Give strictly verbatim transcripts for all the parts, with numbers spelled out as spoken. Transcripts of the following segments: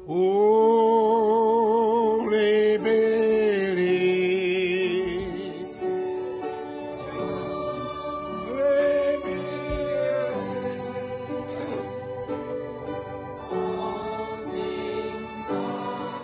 Holy Mary, let me all things are.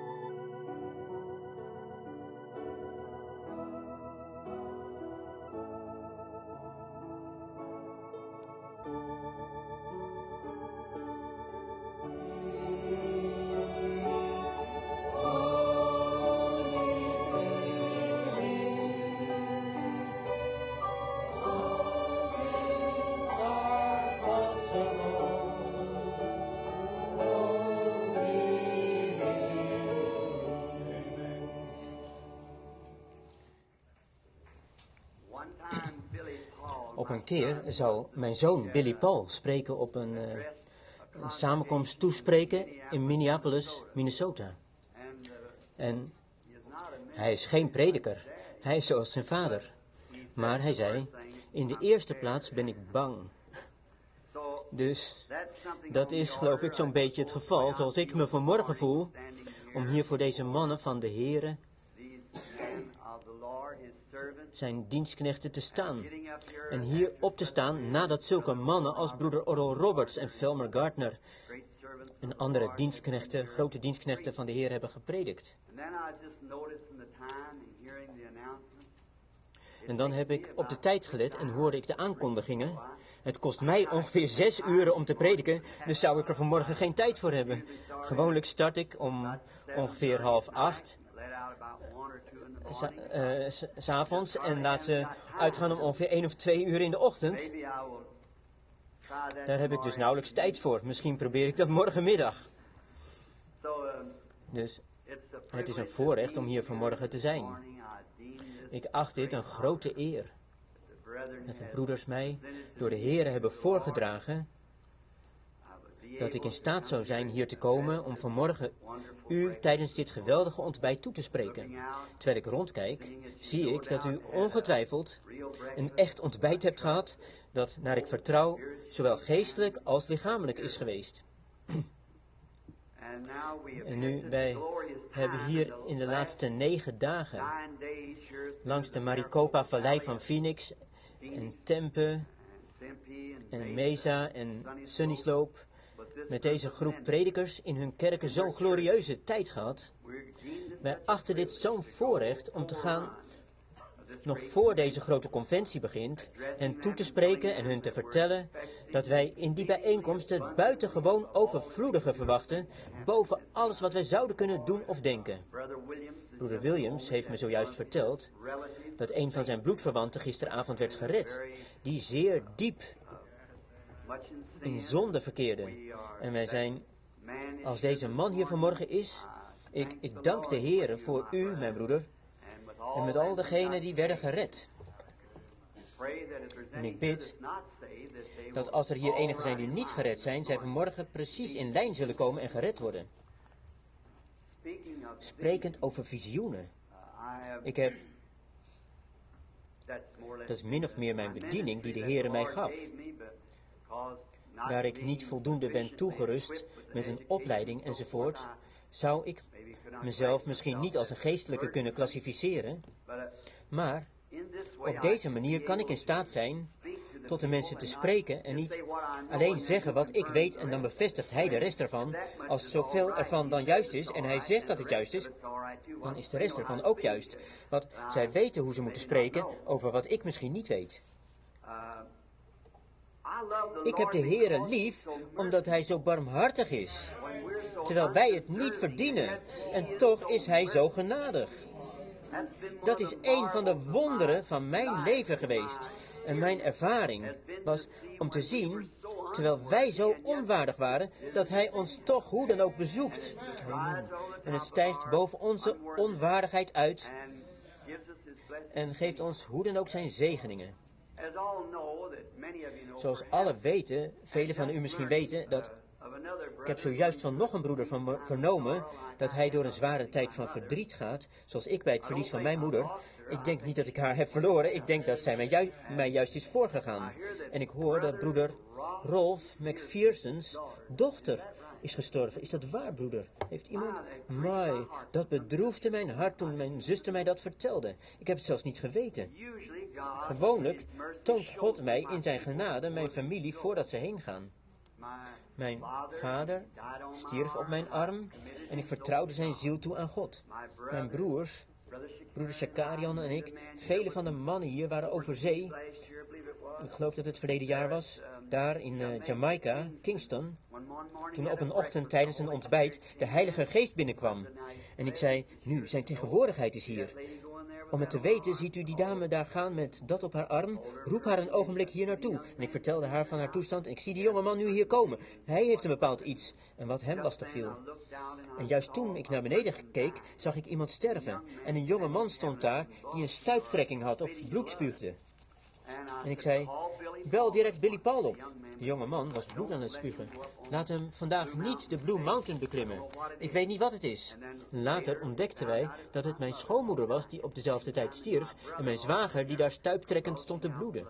Op een keer zou mijn zoon Billy Paul spreken op een, uh, een samenkomst toespreken in Minneapolis, Minnesota. En hij is geen prediker, hij is zoals zijn vader. Maar hij zei, in de eerste plaats ben ik bang. Dus dat is geloof ik zo'n beetje het geval zoals ik me vanmorgen voel, om hier voor deze mannen van de Heere, zijn dienstknechten te staan. En hier op te staan nadat zulke mannen als broeder Oral Roberts en Felmer Gardner en andere dienstknechten, grote dienstknechten van de Heer hebben gepredikt. En dan heb ik op de tijd gelet en hoorde ik de aankondigingen. Het kost mij ongeveer zes uren om te prediken, dus zou ik er vanmorgen geen tijd voor hebben. Gewoonlijk start ik om ongeveer half acht. Uh, s'avonds en laat ze uitgaan om ongeveer één of twee uur in de ochtend. Daar heb ik dus nauwelijks tijd voor. Misschien probeer ik dat morgenmiddag. Dus het is een voorrecht om hier vanmorgen te zijn. Ik acht dit een grote eer. Dat de broeders mij door de Heere hebben voorgedragen dat ik in staat zou zijn hier te komen om vanmorgen u tijdens dit geweldige ontbijt toe te spreken. Terwijl ik rondkijk, zie ik dat u ongetwijfeld een echt ontbijt hebt gehad dat, naar ik vertrouw, zowel geestelijk als lichamelijk is geweest. En nu, wij hebben hier in de laatste negen dagen langs de Maricopa-vallei van Phoenix en Tempe en Mesa en Sunny Slope met deze groep predikers in hun kerken zo'n glorieuze tijd gehad. Wij achten dit zo'n voorrecht om te gaan, nog voor deze grote conventie begint, hen toe te spreken en hun te vertellen dat wij in die bijeenkomsten het buitengewoon overvloedige verwachten, boven alles wat wij zouden kunnen doen of denken. Broeder Williams heeft me zojuist verteld dat een van zijn bloedverwanten gisteravond werd gered, die zeer diep in zonde verkeerde. En wij zijn, als deze man hier vanmorgen is, ik, ik dank de Heere voor u, mijn broeder, en met al degenen die werden gered. En ik bid dat als er hier enigen zijn die niet gered zijn, zij vanmorgen precies in lijn zullen komen en gered worden. Sprekend over visioenen. Ik heb, dat is min of meer mijn bediening die de Heere mij gaf. Daar ik niet voldoende ben toegerust met een opleiding enzovoort, zou ik mezelf misschien niet als een geestelijke kunnen klassificeren, maar op deze manier kan ik in staat zijn tot de mensen te spreken en niet alleen zeggen wat ik weet en dan bevestigt hij de rest ervan. Als zoveel ervan dan juist is en hij zegt dat het juist is, dan is de rest ervan ook juist. Want zij weten hoe ze moeten spreken over wat ik misschien niet weet. Ik heb de Heere lief, omdat Hij zo barmhartig is, terwijl wij het niet verdienen. En toch is Hij zo genadig. Dat is een van de wonderen van mijn leven geweest. En mijn ervaring was om te zien, terwijl wij zo onwaardig waren, dat Hij ons toch hoe dan ook bezoekt. Amen. En het stijgt boven onze onwaardigheid uit en geeft ons hoe dan ook zijn zegeningen. Zoals alle weten, velen van u misschien weten, dat ik heb zojuist van nog een broeder van me vernomen dat hij door een zware tijd van verdriet gaat, zoals ik bij het verlies van mijn moeder. Ik denk niet dat ik haar heb verloren, ik denk dat zij mij, ju- mij juist is voorgegaan. En ik hoor dat broeder Rolf McPherson's dochter is gestorven. Is dat waar, broeder? Heeft iemand? Mai, dat bedroefde mijn hart toen mijn zuster mij dat vertelde. Ik heb het zelfs niet geweten. Gewoonlijk toont God mij in zijn genade mijn familie voordat ze heen gaan. Mijn vader stierf op mijn arm en ik vertrouwde zijn ziel toe aan God. Mijn broers, broeder Shakarian en ik, vele van de mannen hier waren over zee. Ik geloof dat het verleden jaar was, daar in uh, Jamaica, Kingston, toen op een ochtend tijdens een ontbijt de Heilige Geest binnenkwam. En ik zei, nu, zijn tegenwoordigheid is hier. Om het te weten, ziet u die dame daar gaan met dat op haar arm? Roep haar een ogenblik hier naartoe. En ik vertelde haar van haar toestand. Ik zie die jonge man nu hier komen. Hij heeft een bepaald iets. En wat hem lastig viel. En juist toen ik naar beneden keek, zag ik iemand sterven. En een jonge man stond daar die een stuiptrekking had of bloed spuugde. En ik zei, bel direct Billy Paul op. De jonge man was bloed aan het spugen. Laat hem vandaag niet de Blue Mountain beklimmen. Ik weet niet wat het is. Later ontdekten wij dat het mijn schoonmoeder was die op dezelfde tijd stierf en mijn zwager die daar stuiptrekkend stond te bloeden.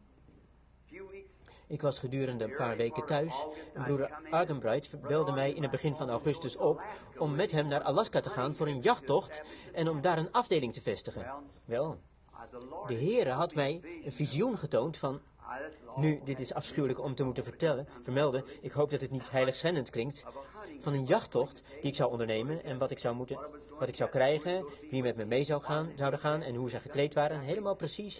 Ik was gedurende een paar weken thuis en broeder Argenbright belde mij in het begin van augustus op om met hem naar Alaska te gaan voor een jachttocht en om daar een afdeling te vestigen. Wel, de Heere had mij een visioen getoond van... Nu, dit is afschuwelijk om te moeten vertellen, vermelden, ik hoop dat het niet heiligschendend klinkt, van een jachttocht die ik zou ondernemen en wat ik zou moeten, wat ik zou krijgen, wie met me mee zou gaan, zouden gaan en hoe ze gekleed waren, helemaal precies.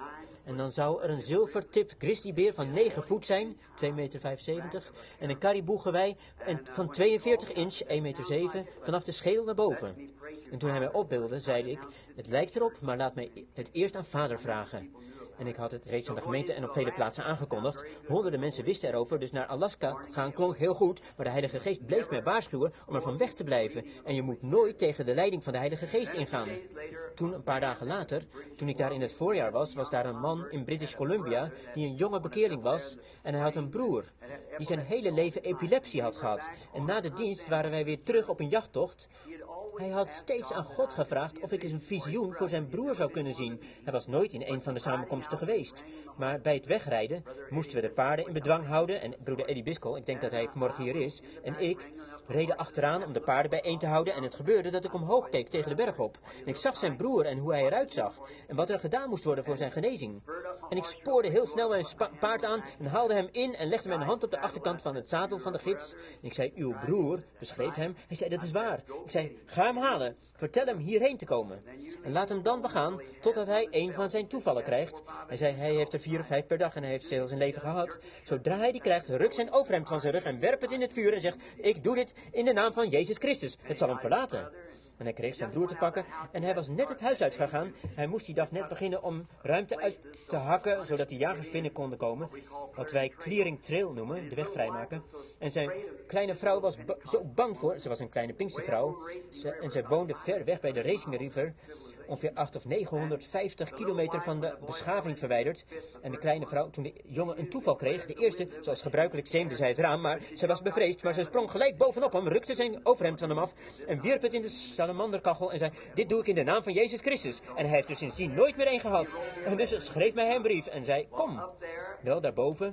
En dan zou er een zilvertip grizzlybeer van negen voet zijn, twee meter vijfenzeventig, en een kariboegewei van tweeënveertig inch, één meter zeven, vanaf de schedel naar boven. En toen hij mij opbeelde, zei ik, het lijkt erop, maar laat mij het eerst aan vader vragen. En ik had het reeds aan de gemeente en op vele plaatsen aangekondigd. Honderden mensen wisten erover, dus naar Alaska gaan klonk heel goed. Maar de Heilige Geest bleef mij waarschuwen om er van weg te blijven. En je moet nooit tegen de leiding van de Heilige Geest ingaan. Toen, een paar dagen later, toen ik daar in het voorjaar was, was daar een man in British Columbia die een jonge bekeerling was. En hij had een broer, die zijn hele leven epilepsie had gehad. En na de dienst waren wij weer terug op een jachttocht. Hij had steeds aan God gevraagd of ik eens een visioen voor zijn broer zou kunnen zien. Hij was nooit in een van de samenkomsten geweest. Maar bij het wegrijden moesten we de paarden in bedwang houden. En broeder Eddie Biskel, ik denk dat hij vanmorgen hier is, en ik reden achteraan om de paarden bijeen te houden. En het gebeurde dat ik omhoog keek tegen de berg op. En ik zag zijn broer en hoe hij eruit zag. En wat er gedaan moest worden voor zijn genezing. En ik spoorde heel snel mijn paard aan en haalde hem in en legde mijn hand op de achterkant van het zadel van de gids. En ik zei, uw broer, beschreef hem. Hij zei, dat is waar. Ik zei, ga hem halen. Vertel hem hierheen te komen. En laat hem dan begaan totdat hij een van zijn toevallen krijgt. Hij zei, hij heeft er vier of vijf per dag en hij heeft heel zijn leven gehad. Zodra hij die krijgt, rukt zijn overhemd van zijn rug en werpt het in het vuur en zegt, ik doe dit in de naam van Jezus Christus. Het zal hem verlaten. En hij kreeg zijn broer te pakken en hij was net het huis uitgegaan. Hij moest die dag net beginnen om ruimte uit te hakken, zodat de jagers binnen konden komen. Wat wij clearing trail noemen, de weg vrijmaken. En zijn kleine vrouw was ba- zo bang voor, ze was een kleine Pinkstervrouw. Ze, en zij woonde ver weg bij de Racing River, ongeveer acht of negenhonderdvijftig kilometer van de beschaving verwijderd. En de kleine vrouw, toen de jongen een toeval kreeg, de eerste, zoals gebruikelijk zeemde zij het raam, maar zij was bevreesd, maar ze sprong gelijk bovenop hem, rukte zijn overhemd van hem af en wierp het in de salamanderkachel en zei, dit doe ik in de naam van Jezus Christus. En hij heeft er sindsdien nooit meer een gehad. En dus schreef mij een brief en zei, kom, wel daarboven,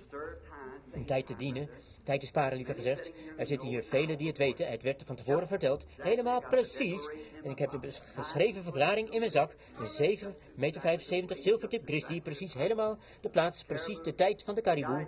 om tijd te dienen, tijd te sparen liever gezegd. Er zitten hier velen die het weten, het werd van tevoren verteld, helemaal precies. En ik heb de geschreven verklaring in mijn zak, een zeven meter vijfenzeventig zilvertip grizzly, precies helemaal de plaats, precies de tijd van de kariboe.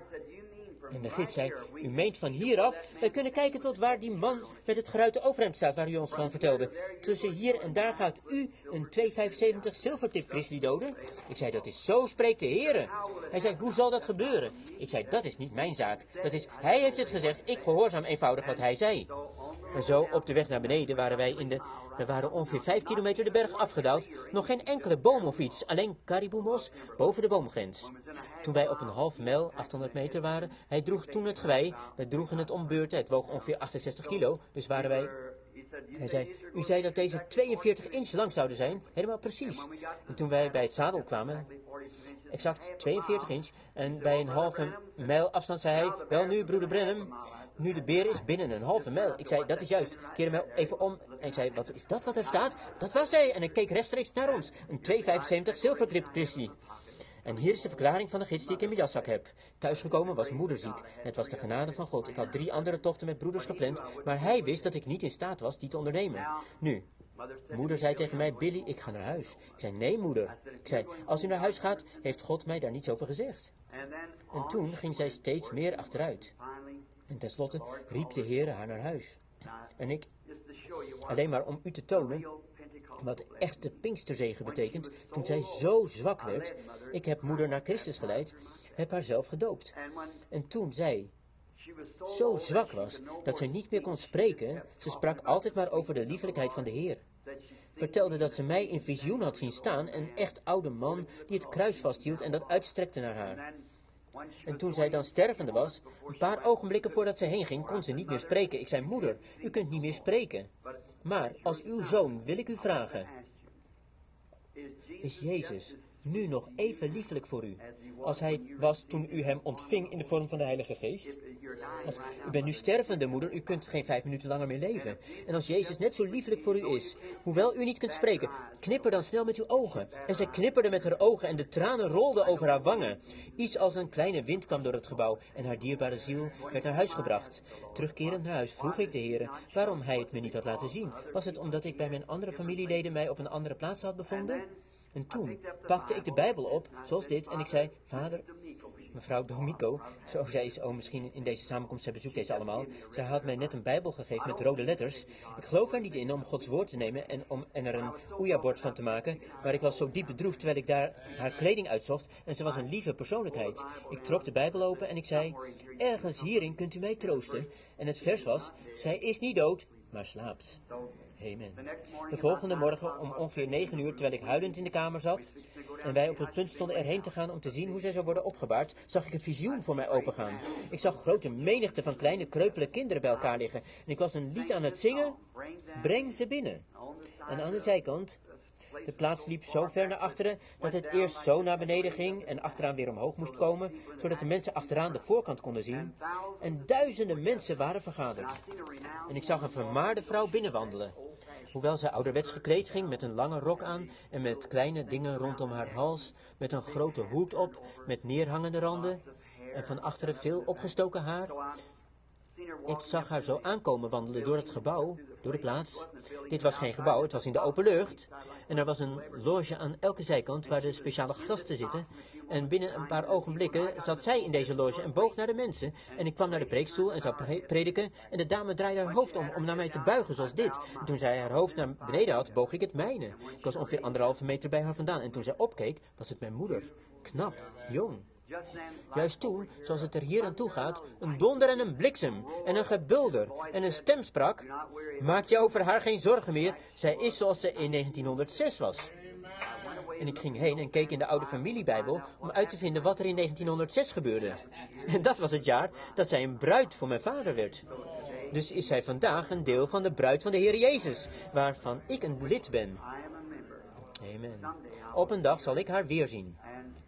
En de gids zei, u meent van hieraf, wij kunnen kijken tot waar die man met het geruite overhemd staat, waar u ons van vertelde. Tussen hier en daar gaat u een twee vijfenzeventig zilvertip grizzly doden? Ik zei, dat is zo, spreekt de Heere. Hij zei, hoe zal dat gebeuren? Ik zei, dat is niet mijn zaak. Dat is, hij heeft het gezegd, ik gehoorzaam eenvoudig wat hij zei. En zo, op de weg naar beneden waren wij in de, we waren ongeveer vijf kilometer de berg afgedaald. Nog geen enkele boom of iets, alleen kariboemos boven de boomgrens. Toen wij op een half mijl, achthonderd meter waren, hij droeg toen het gewei, wij droegen het om beurten, het woog ongeveer achtenzestig kilo, dus waren wij... Hij zei, u zei dat deze tweeënveertig inch lang zouden zijn, helemaal precies. En toen wij bij het zadel kwamen, exact tweeënveertig inch, en bij een halve mijl afstand zei hij, wel nu broeder Brenham, nu de beer is binnen een halve mijl. Ik zei, dat is juist, keer hem even om. En ik zei, wat is dat wat er staat? Dat was hij. En ik keek rechtstreeks naar ons, een twee vijfenzeventig zilvergrip grizzly. En hier is de verklaring van de gids die ik in mijn jaszak heb. Thuisgekomen was moeder ziek. Het was de genade van God. Ik had drie andere tochten met broeders gepland, maar hij wist dat ik niet in staat was die te ondernemen. Nu, moeder zei tegen mij, Billy, ik ga naar huis. Ik zei, nee moeder. Ik zei, als u naar huis gaat, heeft God mij daar niets over gezegd. En toen ging zij steeds meer achteruit. En tenslotte riep de Heer haar naar huis. En ik, alleen maar om u te tonen wat echte Pinksterzegen betekent, toen zij zo zwak werd, ik heb moeder naar Christus geleid, heb haar zelf gedoopt. En toen zij zo zwak was, dat zij niet meer kon spreken, ze sprak altijd maar over de liefelijkheid van de Heer. Vertelde dat ze mij in visioen had zien staan, een echt oude man die het kruis vasthield en dat uitstrekte naar haar. En toen zij dan stervende was, een paar ogenblikken voordat ze heen ging, kon ze niet meer spreken. Ik zei, moeder, u kunt niet meer spreken. Maar als uw zoon wil ik u vragen, is Jezus nu nog even liefelijk voor u als hij was toen u hem ontving in de vorm van de Heilige Geest? Als, u bent nu stervende, moeder, u kunt geen vijf minuten langer meer leven. En als Jezus net zo liefelijk voor u is, hoewel u niet kunt spreken, knipper dan snel met uw ogen. En zij knipperde met haar ogen en de tranen rolden over haar wangen. Iets als een kleine wind kwam door het gebouw en haar dierbare ziel werd naar huis gebracht. Terugkerend naar huis vroeg ik de Heere waarom hij het me niet had laten zien. Was het omdat ik bij mijn andere familieleden mij op een andere plaats had bevonden? En toen pakte ik de Bijbel op, zoals dit, en ik zei, vader, mevrouw Domico, zo zij is, oh misschien in deze samenkomst, zij bezoekt deze allemaal, zij had mij net een Bijbel gegeven met rode letters. Ik geloof er niet in om Gods woord te nemen en, om, en er een oeja-bord van te maken, maar ik was zo diep bedroefd terwijl ik daar haar kleding uitzocht en ze was een lieve persoonlijkheid. Ik trok de Bijbel open en ik zei, ergens hierin kunt u mij troosten. En het vers was, zij is niet dood, maar slaapt. Amen. De volgende morgen om ongeveer negen uur, terwijl ik huilend in de kamer zat en wij op het punt stonden erheen te gaan om te zien hoe zij zou worden opgebaard, zag ik een visioen voor mij opengaan. Ik zag grote menigte van kleine kreupele kinderen bij elkaar liggen en ik was een lied aan het zingen, breng ze binnen. En aan de zijkant, de plaats liep zo ver naar achteren dat het eerst zo naar beneden ging en achteraan weer omhoog moest komen, zodat de mensen achteraan de voorkant konden zien. En duizenden mensen waren vergaderd. En ik zag een vermaarde vrouw binnenwandelen. Hoewel zij ouderwets gekleed ging met een lange rok aan en met kleine dingen rondom haar hals, met een grote hoed op, met neerhangende randen en van achteren veel opgestoken haar. Ik zag haar zo aankomen wandelen door het gebouw, door de plaats. Dit was geen gebouw, het was in de open lucht. En er was een loge aan elke zijkant waar de speciale gasten zitten. En binnen een paar ogenblikken zat zij in deze loge en boog naar de mensen. En ik kwam naar de preekstoel en zou pre- prediken. En de dame draaide haar hoofd om, om naar mij te buigen, zoals dit. En toen zij haar hoofd naar beneden had, boog ik het mijne. Ik was ongeveer anderhalve meter bij haar vandaan. En toen zij opkeek, was het mijn moeder. Knap, jong. Juist toen, zoals het er hier aan toe gaat, een donder en een bliksem en een gebulder en een stem sprak, maak je over haar geen zorgen meer, zij is zoals ze in negentienhonderdzes was. En ik ging heen en keek in de oude familiebijbel om uit te vinden wat er in negentienhonderdzes gebeurde. En dat was het jaar dat zij een bruid voor mijn vader werd. Dus is zij vandaag een deel van de bruid van de Heer Jezus, waarvan ik een lid ben. Amen. Op een dag zal ik haar weerzien.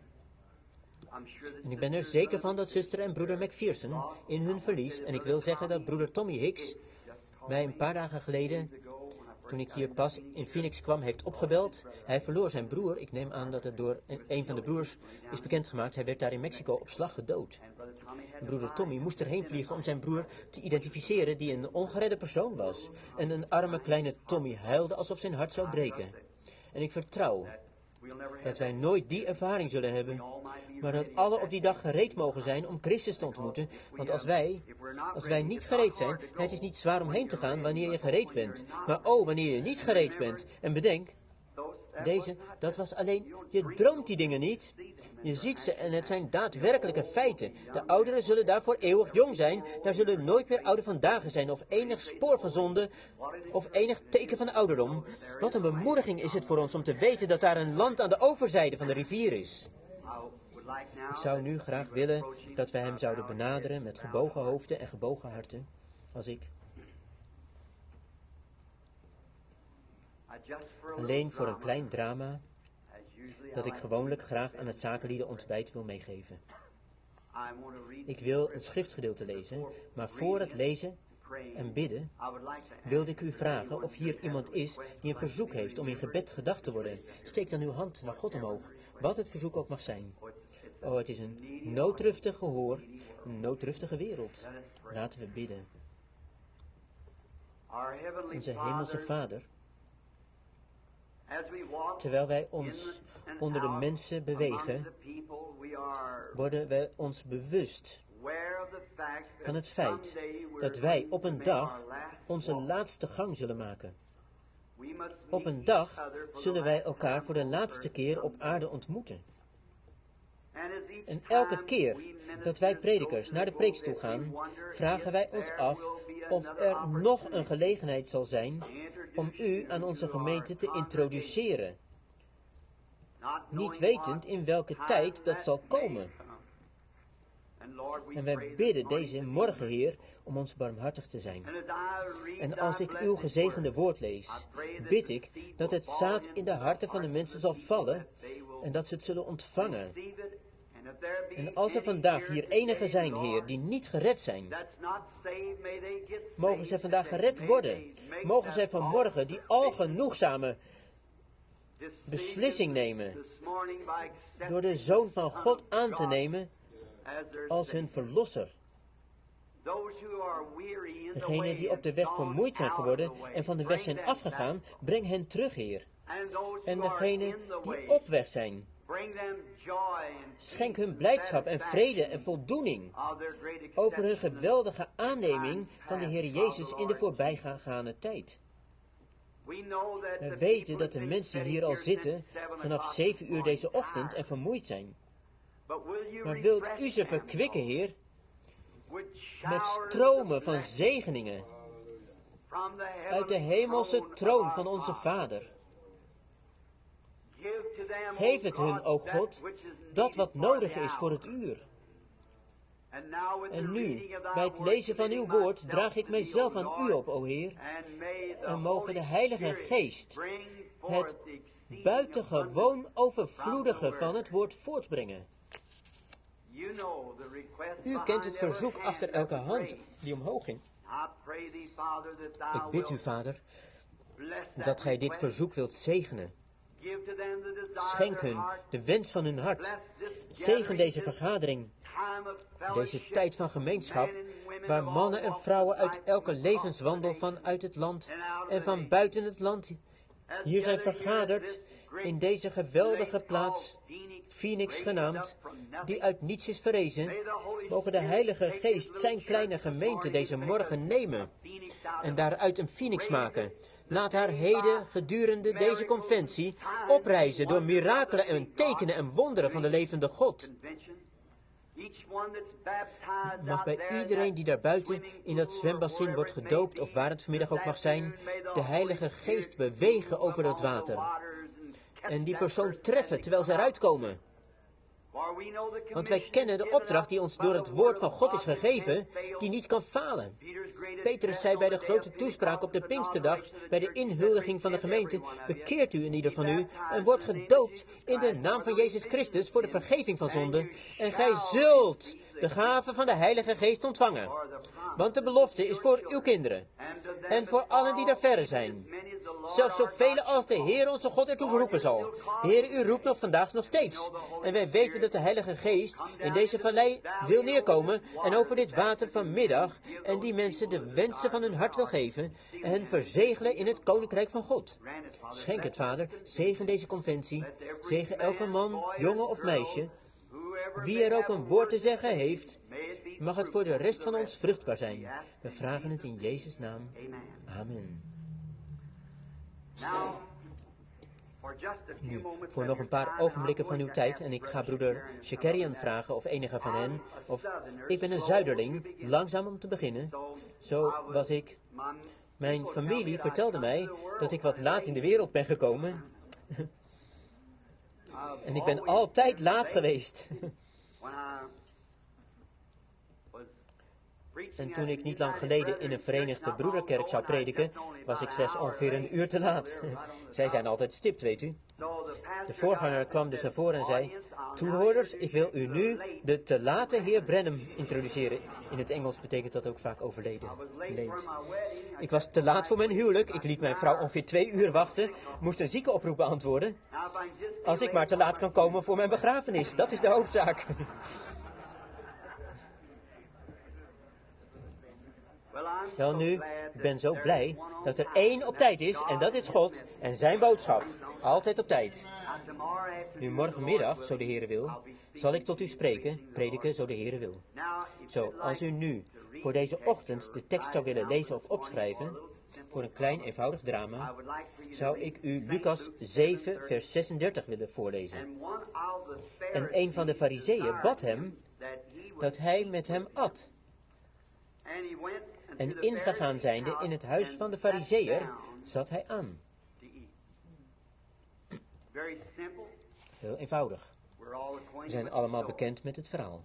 En ik ben er zeker van dat zuster en broeder McPherson in hun verlies, en ik wil zeggen dat broeder Tommy Hicks mij een paar dagen geleden, toen ik hier pas in Phoenix kwam, heeft opgebeld. Hij verloor zijn broer. Ik neem aan dat het door een van de broers is bekendgemaakt. Hij werd daar in Mexico op slag gedood. En broeder Tommy moest erheen vliegen om zijn broer te identificeren die een ongeredde persoon was. En een arme kleine Tommy huilde alsof zijn hart zou breken. En ik vertrouw dat wij nooit die ervaring zullen hebben, maar dat alle op die dag gereed mogen zijn om Christus te ontmoeten. Want als wij, als wij niet gereed zijn, het is niet zwaar om heen te gaan wanneer je gereed bent. Maar oh, wanneer je niet gereed bent. En bedenk, deze, dat was alleen, je droomt die dingen niet. Je ziet ze en het zijn daadwerkelijke feiten. De ouderen zullen daarvoor eeuwig jong zijn. Daar zullen nooit meer oude vandaag zijn of enig spoor van zonde of enig teken van ouderdom. Wat een bemoediging is het voor ons om te weten dat daar een land aan de overzijde van de rivier is. Ik zou nu graag willen dat wij hem zouden benaderen met gebogen hoofden en gebogen harten, als ik. Alleen voor een klein drama dat ik gewoonlijk graag aan het zakenliedenontbijt wil meegeven. Ik wil een schriftgedeelte lezen, maar voor het lezen en bidden, wilde ik u vragen of hier iemand is die een verzoek heeft om in gebed gedacht te worden. Steek dan uw hand naar God omhoog, wat het verzoek ook mag zijn. Oh, het is een noodruftig gehoor, een noodruftige wereld. Laten we bidden. Onze hemelse Vader, terwijl wij ons onder de mensen bewegen, worden wij ons bewust van het feit dat wij op een dag onze laatste gang zullen maken. Op een dag zullen wij elkaar voor de laatste keer op aarde ontmoeten. En elke keer dat wij predikers naar de preekstoel gaan, vragen wij ons af of er nog een gelegenheid zal zijn om u aan onze gemeente te introduceren. Niet wetend in welke tijd dat zal komen. En wij bidden deze morgen, Heer, om ons barmhartig te zijn. En als ik uw gezegende woord lees, bid ik dat het zaad in de harten van de mensen zal vallen en dat ze het zullen ontvangen. En als er vandaag hier enigen zijn, Heer, die niet gered zijn, mogen zij vandaag gered worden. Mogen zij vanmorgen die algenoegzame beslissing nemen door de Zoon van God aan te nemen als hun verlosser. Degenen die op de weg vermoeid zijn geworden en van de weg zijn afgegaan, breng hen terug, Heer. En degenen die op weg zijn, schenk hun blijdschap en vrede en voldoening over hun geweldige aanneming van de Heer Jezus in de voorbijgaande tijd. We weten dat de mensen hier al zitten vanaf zeven uur deze ochtend en vermoeid zijn. Maar wilt u ze verkwikken, Heer, met stromen van zegeningen uit de hemelse troon van onze Vader. Geef het hun, o God, dat wat nodig is voor het uur. En nu, bij het lezen van uw woord, draag ik mijzelf aan u op, o Heer. En mogen de Heilige Geest het buitengewoon overvloedige van het woord voortbrengen. U kent het verzoek achter elke hand die omhoog ging. Ik bid u, Vader, dat gij dit verzoek wilt zegenen. Schenk hun de wens van hun hart. Zegen deze vergadering, deze tijd van gemeenschap, waar mannen en vrouwen uit elke levenswandel vanuit het land en van buiten het land hier zijn vergaderd in deze geweldige plaats, Phoenix genaamd, die uit niets is verrezen. Mogen de Heilige Geest zijn kleine gemeente deze morgen nemen en daaruit een Phoenix maken. Laat haar heden gedurende deze conventie oprijzen door mirakelen en tekenen en wonderen van de levende God. Mag bij iedereen die daarbuiten in dat zwembassin wordt gedoopt of waar het vanmiddag ook mag zijn, de Heilige Geest bewegen over het water. En die persoon treffen terwijl ze eruit komen. Want wij kennen de opdracht die ons door het woord van God is gegeven, die niet kan falen. Petrus zei bij de grote toespraak op de Pinksterdag, bij de inhuldiging van de gemeente, bekeert u in ieder van u en wordt gedoopt in de naam van Jezus Christus voor de vergeving van zonden. En gij zult de gave van de Heilige Geest ontvangen. Want de belofte is voor uw kinderen en voor allen die daar verre zijn. Zelfs zoveel als de Heer onze God ertoe roepen zal. Heer, u roept nog vandaag nog steeds. En wij weten dat de Heilige Geest in deze vallei wil neerkomen en over dit water vanmiddag en die mensen de wensen van hun hart wil geven en hen verzegelen in het Koninkrijk van God. Schenk het, Vader. Zegen deze conventie. Zegen elke man, jongen of meisje. Wie er ook een woord te zeggen heeft, mag het voor de rest van ons vruchtbaar zijn. We vragen het in Jezus' naam. Amen. Nu, voor nog een paar ogenblikken van uw tijd, en ik ga broeder Shekerian vragen of enige van hen, of ik ben een zuiderling, langzaam om te beginnen. Zo was ik. Mijn familie vertelde mij dat ik wat laat in de wereld ben gekomen. En ik ben altijd laat geweest. En toen ik niet lang geleden in een Verenigde Broederkerk zou prediken, was ik slechts ongeveer een uur te laat. Zij zijn altijd stipt, weet u. De voorganger kwam dus naar voren en zei: toehoorders, ik wil u nu de te late heer Branham introduceren. In het Engels betekent dat ook vaak overleden. Leed. Ik was te laat voor mijn huwelijk. Ik liet mijn vrouw ongeveer twee uur wachten. Moest een ziekenoproep beantwoorden. Als ik maar te laat kan komen voor mijn begrafenis, dat is de hoofdzaak. Wel nu, ik ben zo blij dat er één op tijd is en dat is God en zijn boodschap. Altijd op tijd. Nu morgenmiddag, zo de Heere wil, zal ik tot u spreken, prediken, zo de Heere wil. Zo, als u nu voor deze ochtend de tekst zou willen lezen of opschrijven, voor een klein eenvoudig drama, zou ik u Lucas zeven, vers zesendertig willen voorlezen. En een van de fariseeën bad hem dat hij met hem at. En ingegaan zijnde in het huis van de fariseeër, zat hij aan. Heel eenvoudig. We zijn allemaal bekend met het verhaal.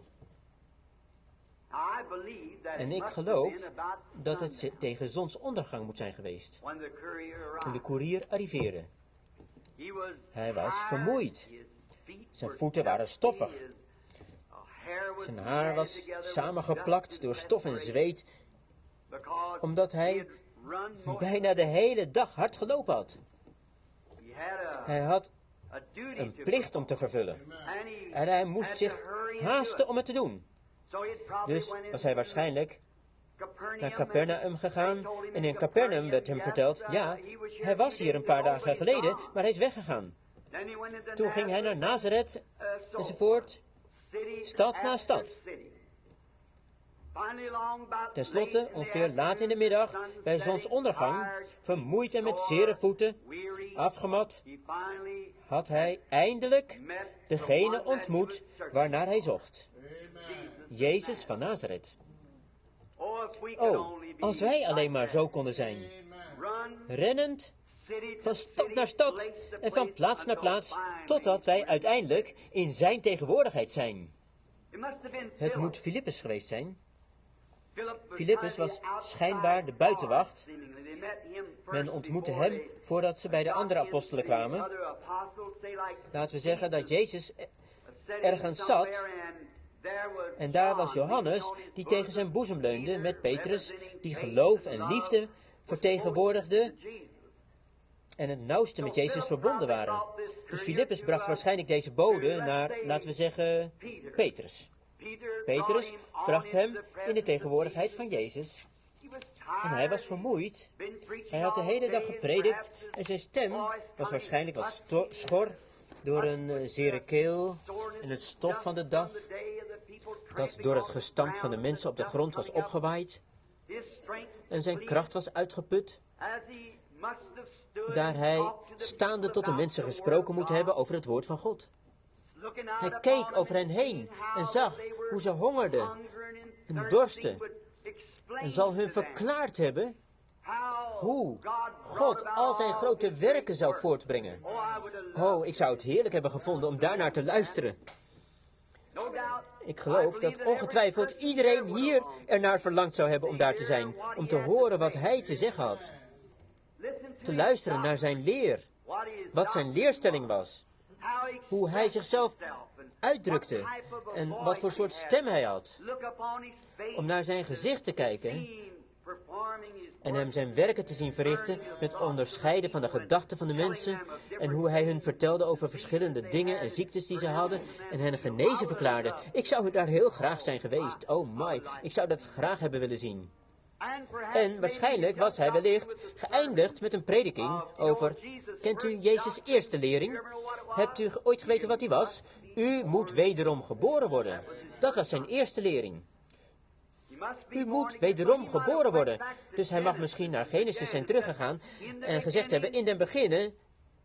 En ik geloof dat het tegen zonsondergang moet zijn geweest. Toen de koerier arriveerde. Hij was vermoeid. Zijn voeten waren stoffig. Zijn haar was samengeplakt door stof en zweet, omdat hij bijna de hele dag hard gelopen had. Hij had een plicht om te vervullen. En hij moest zich haasten om het te doen. Dus was hij waarschijnlijk naar Capernaum gegaan. En in Capernaum werd hem verteld, ja, hij was hier een paar dagen geleden, maar hij is weggegaan. Toen ging hij naar Nazareth, enzovoort, stad na stad. Ten slotte, ongeveer laat in de middag, bij zonsondergang, vermoeid en met zere voeten, afgemat, had hij eindelijk degene ontmoet waarnaar hij zocht. Jezus van Nazareth. Oh, als wij alleen maar zo konden zijn. Rennend, van stad naar stad en van plaats naar plaats, totdat wij uiteindelijk in zijn tegenwoordigheid zijn. Het moet Filippus geweest zijn. Filippus was schijnbaar de buitenwacht. Men ontmoette hem voordat ze bij de andere apostelen kwamen. Laten we zeggen dat Jezus ergens zat. En daar was Johannes, die tegen zijn boezem leunde, met Petrus, die geloof en liefde vertegenwoordigde en het nauwste met Jezus verbonden waren. Dus Filippus bracht waarschijnlijk deze bode naar, laten we zeggen, Petrus. Petrus bracht hem in de tegenwoordigheid van Jezus. En hij was vermoeid. Hij had de hele dag gepredikt en zijn stem was waarschijnlijk wat sto- schor door een uh, zere keel en het stof van de dag dat door het gestamp van de mensen op de grond was opgewaaid. En zijn kracht was uitgeput, daar hij staande tot de mensen gesproken moet hebben over het woord van God. Hij keek over hen heen en zag hoe ze hongerden en dorsten en zal hun verklaard hebben hoe God al zijn grote werken zou voortbrengen. Oh, ik zou het heerlijk hebben gevonden om daarnaar te luisteren. Ik geloof dat ongetwijfeld iedereen hier ernaar verlangd zou hebben om daar te zijn, om te horen wat hij te zeggen had. Te luisteren naar zijn leer, wat zijn leerstelling was, hoe hij zichzelf uitdrukte en wat voor soort stem hij had. Om naar zijn gezicht te kijken en hem zijn werken te zien verrichten met onderscheiden van de gedachten van de mensen en hoe hij hun vertelde over verschillende dingen en ziektes die ze hadden en hen genezen verklaarde. Ik zou daar heel graag zijn geweest. Oh my, ik zou dat graag hebben willen zien. En waarschijnlijk was hij wellicht geëindigd met een prediking over, kent u Jezus' eerste lering? Hebt u ooit geweten wat die was? U moet wederom geboren worden. Dat was zijn eerste lering. U moet wederom geboren worden. Dus hij mag misschien naar Genesis zijn teruggegaan en gezegd hebben, in den beginnen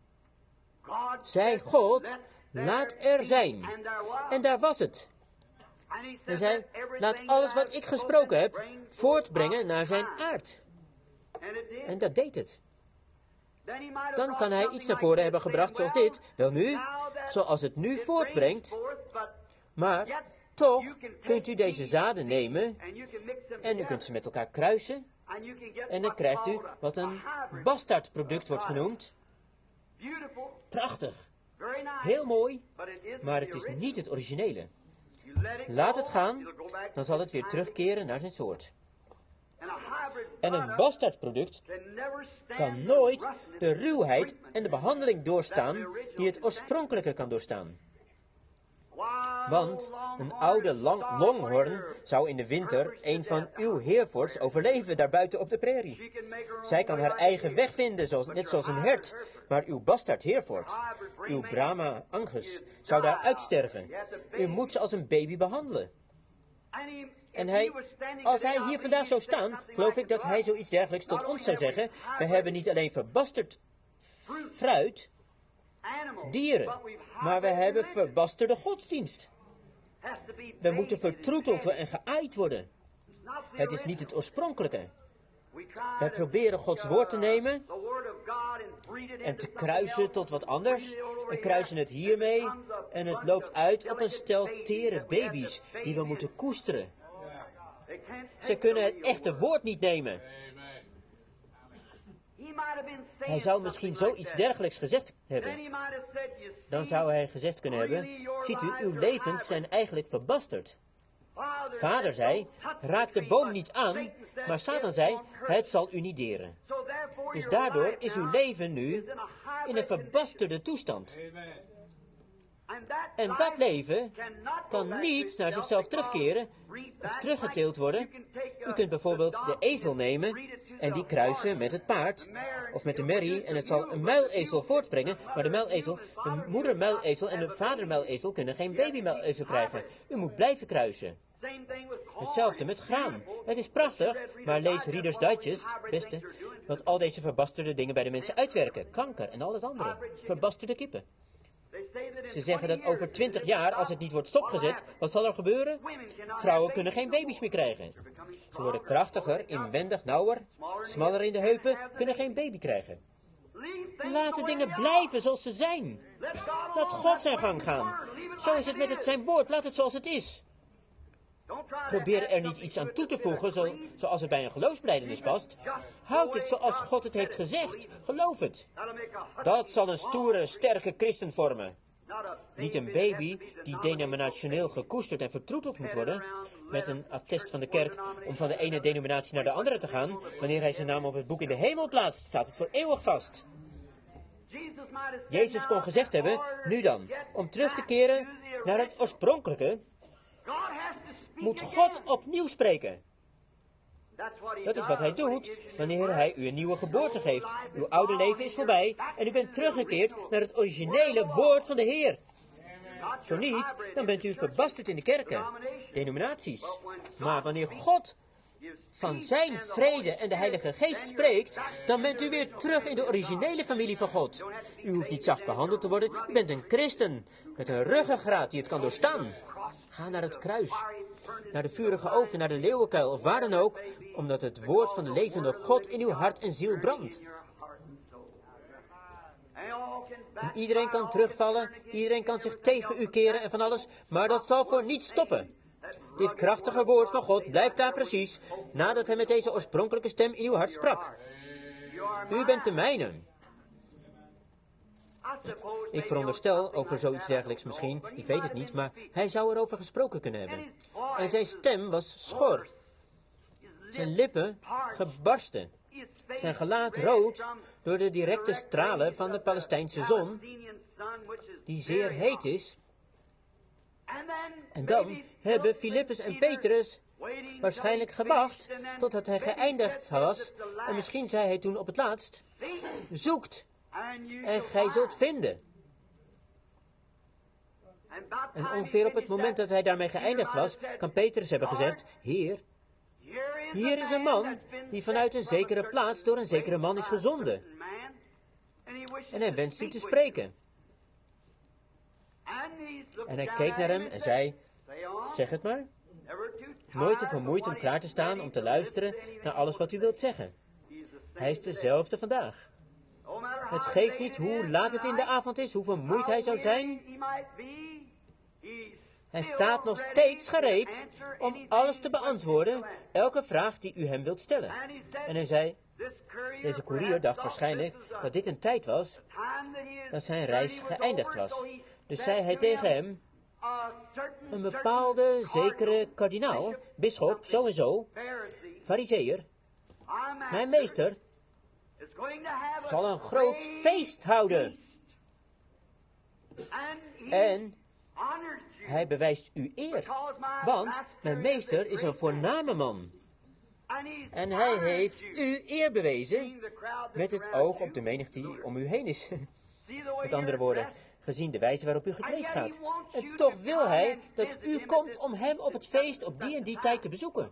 zei God, laat er zijn. En daar was het. Hij zei, laat alles wat ik gesproken heb voortbrengen naar zijn aard. En dat deed het. Dan kan hij iets naar voren hebben gebracht zoals dit. Wel nu, zoals het nu voortbrengt. Maar Toch kunt u deze zaden nemen en u kunt ze met elkaar kruisen. En dan krijgt u wat een bastaardproduct wordt genoemd. Prachtig. Heel mooi, maar het is niet het originele. Laat het gaan, dan zal het weer terugkeren naar zijn soort. En een bastaardproduct kan nooit de ruwheid en de behandeling doorstaan die het oorspronkelijke kan doorstaan. Want een oude lang longhorn zou in de winter een van uw Herefords overleven daarbuiten op de prairie. Zij kan haar eigen weg vinden, zoals, net zoals een hert. Maar uw bastaard Hereford, uw Brahma Angus, zou daar uitsterven. U moet ze als een baby behandelen. En hij, als hij hier vandaag zou staan, geloof ik dat hij zoiets dergelijks tot ons zou zeggen. We hebben niet alleen verbasterd fruit, dieren, maar we hebben verbasterde godsdienst. We moeten vertroeteld en geaaid worden. Het is niet het oorspronkelijke. Wij proberen Gods woord te nemen en te kruisen tot wat anders. En kruisen het hiermee en het loopt uit op een stel tere baby's die we moeten koesteren. Ze kunnen het echte woord niet nemen. Hij zou misschien zoiets dergelijks gezegd hebben. Dan zou hij gezegd kunnen hebben, ziet u, uw levens zijn eigenlijk verbasterd. Vader zei, raak de boom niet aan, maar Satan zei, het zal u niet deren. Dus daardoor is uw leven nu in een verbasterde toestand. En dat leven kan niet naar zichzelf terugkeren of teruggeteeld worden. U kunt bijvoorbeeld de ezel nemen en die kruisen met het paard of met de merrie en het zal een muilezel voortbrengen, maar de muilezel, de moeder muilezel en de vader muilezel kunnen geen baby muilezel krijgen. U moet blijven kruisen. Hetzelfde met graan. Het is prachtig, maar lees Reader's Digest, beste, wat al deze verbasterde dingen bij de mensen uitwerken. Kanker en al het andere. Verbasterde kippen. Ze zeggen dat over twintig jaar, als het niet wordt stopgezet, wat zal er gebeuren? Vrouwen kunnen geen baby's meer krijgen. Ze worden krachtiger, inwendig nauwer, smaller in de heupen, kunnen geen baby krijgen. Laat de dingen blijven zoals ze zijn. Laat God zijn gang gaan. Zo is het met het zijn woord, laat het zoals het is. Probeer er niet iets aan toe te voegen, zo, zoals het bij een geloofsbelijdenis past. Houd het zoals God het heeft gezegd. Geloof het. Dat zal een stoere, sterke christen vormen. Niet een baby die denominationeel gekoesterd en vertroeteld moet worden, met een attest van de kerk om van de ene denominatie naar de andere te gaan. Wanneer hij zijn naam op het boek in de hemel plaatst, staat het voor eeuwig vast. Jezus kon gezegd hebben, nu dan, om terug te keren naar het oorspronkelijke, moet God opnieuw spreken. Dat is wat hij doet wanneer hij u een nieuwe geboorte geeft. Uw oude leven is voorbij en u bent teruggekeerd naar het originele woord van de Heer. Zo niet, dan bent u verbasterd in de kerken, denominaties. Maar wanneer God van zijn vrede en de Heilige Geest spreekt, dan bent u weer terug in de originele familie van God. U hoeft niet zacht behandeld te worden, u bent een christen met een ruggengraat die het kan doorstaan. Ga naar het kruis, naar de vurige oven, naar de leeuwenkuil of waar dan ook, omdat het woord van de levende God in uw hart en ziel brandt. En iedereen kan terugvallen, iedereen kan zich tegen u keren en van alles, maar dat zal voor niets stoppen. Dit krachtige woord van God blijft daar precies, nadat hij met deze oorspronkelijke stem in uw hart sprak. U bent de mijne. Ik veronderstel over zoiets dergelijks misschien, ik weet het niet, maar hij zou erover gesproken kunnen hebben. En zijn stem was schor. Zijn lippen gebarsten. Zijn gelaat rood door de directe stralen van de Palestijnse zon, die zeer heet is. En dan hebben Filippus en Petrus waarschijnlijk gewacht totdat hij geëindigd was. En misschien zei hij toen op het laatst, zoekt en gij zult vinden. En ongeveer op het moment dat hij daarmee geëindigd was, kan Petrus hebben gezegd, Heer, hier is een man die vanuit een zekere plaats door een zekere man is gezonden. En hij wenst u te spreken. En hij keek naar hem en zei, zeg het maar. Nooit te vermoeid om klaar te staan om te luisteren naar alles wat u wilt zeggen. Hij is dezelfde vandaag. Het geeft niet hoe laat het in de avond is, hoe vermoeid hij zou zijn. Hij staat nog steeds gereed om alles te beantwoorden, elke vraag die u hem wilt stellen. En hij zei, deze koerier dacht waarschijnlijk dat dit een tijd was dat zijn reis geëindigd was. Dus zei hij tegen hem, een bepaalde zekere kardinaal, bisschop, zo en zo, farizeeër, mijn meester, zal een groot feest houden. En hij bewijst u eer, want mijn meester is een voorname man. En hij heeft u eer bewezen met het oog op de menigte die om u heen is. Met andere woorden, gezien de wijze waarop u gekleed gaat. En toch wil hij dat u komt om hem op het feest op die en die tijd te bezoeken.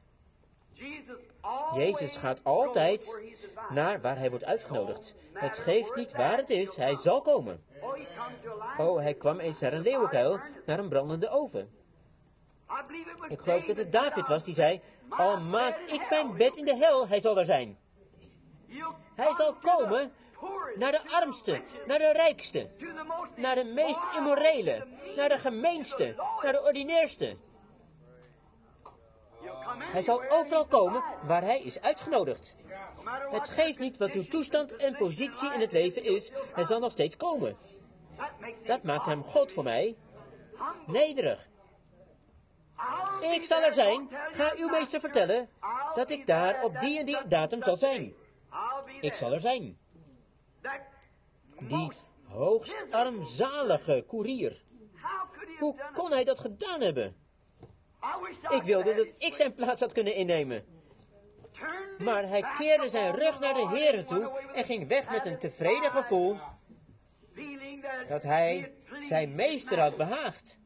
Jezus gaat altijd naar waar hij wordt uitgenodigd. Het geeft niet waar het is, hij zal komen. Oh, hij kwam eens naar een leeuwenkuil, naar een brandende oven. Ik geloof dat het David was die zei, al maak ik mijn bed in de hel, hij zal er zijn. Hij zal komen naar de armste, naar de rijkste, naar de meest immorele, naar de gemeenste, naar de ordinairste. Hij zal overal komen waar hij is uitgenodigd. Het geeft niet wat uw toestand en positie in het leven is, hij zal nog steeds komen. Dat maakt hem God voor mij nederig. Ik zal er zijn, ga uw meester vertellen dat ik daar op die en die datum zal zijn. Ik zal er zijn. Die hoogst armzalige koerier. Hoe kon hij dat gedaan hebben? Ik wilde dat ik zijn plaats had kunnen innemen. Maar hij keerde zijn rug naar de Heere toe en ging weg met een tevreden gevoel dat hij zijn meester had behaagd.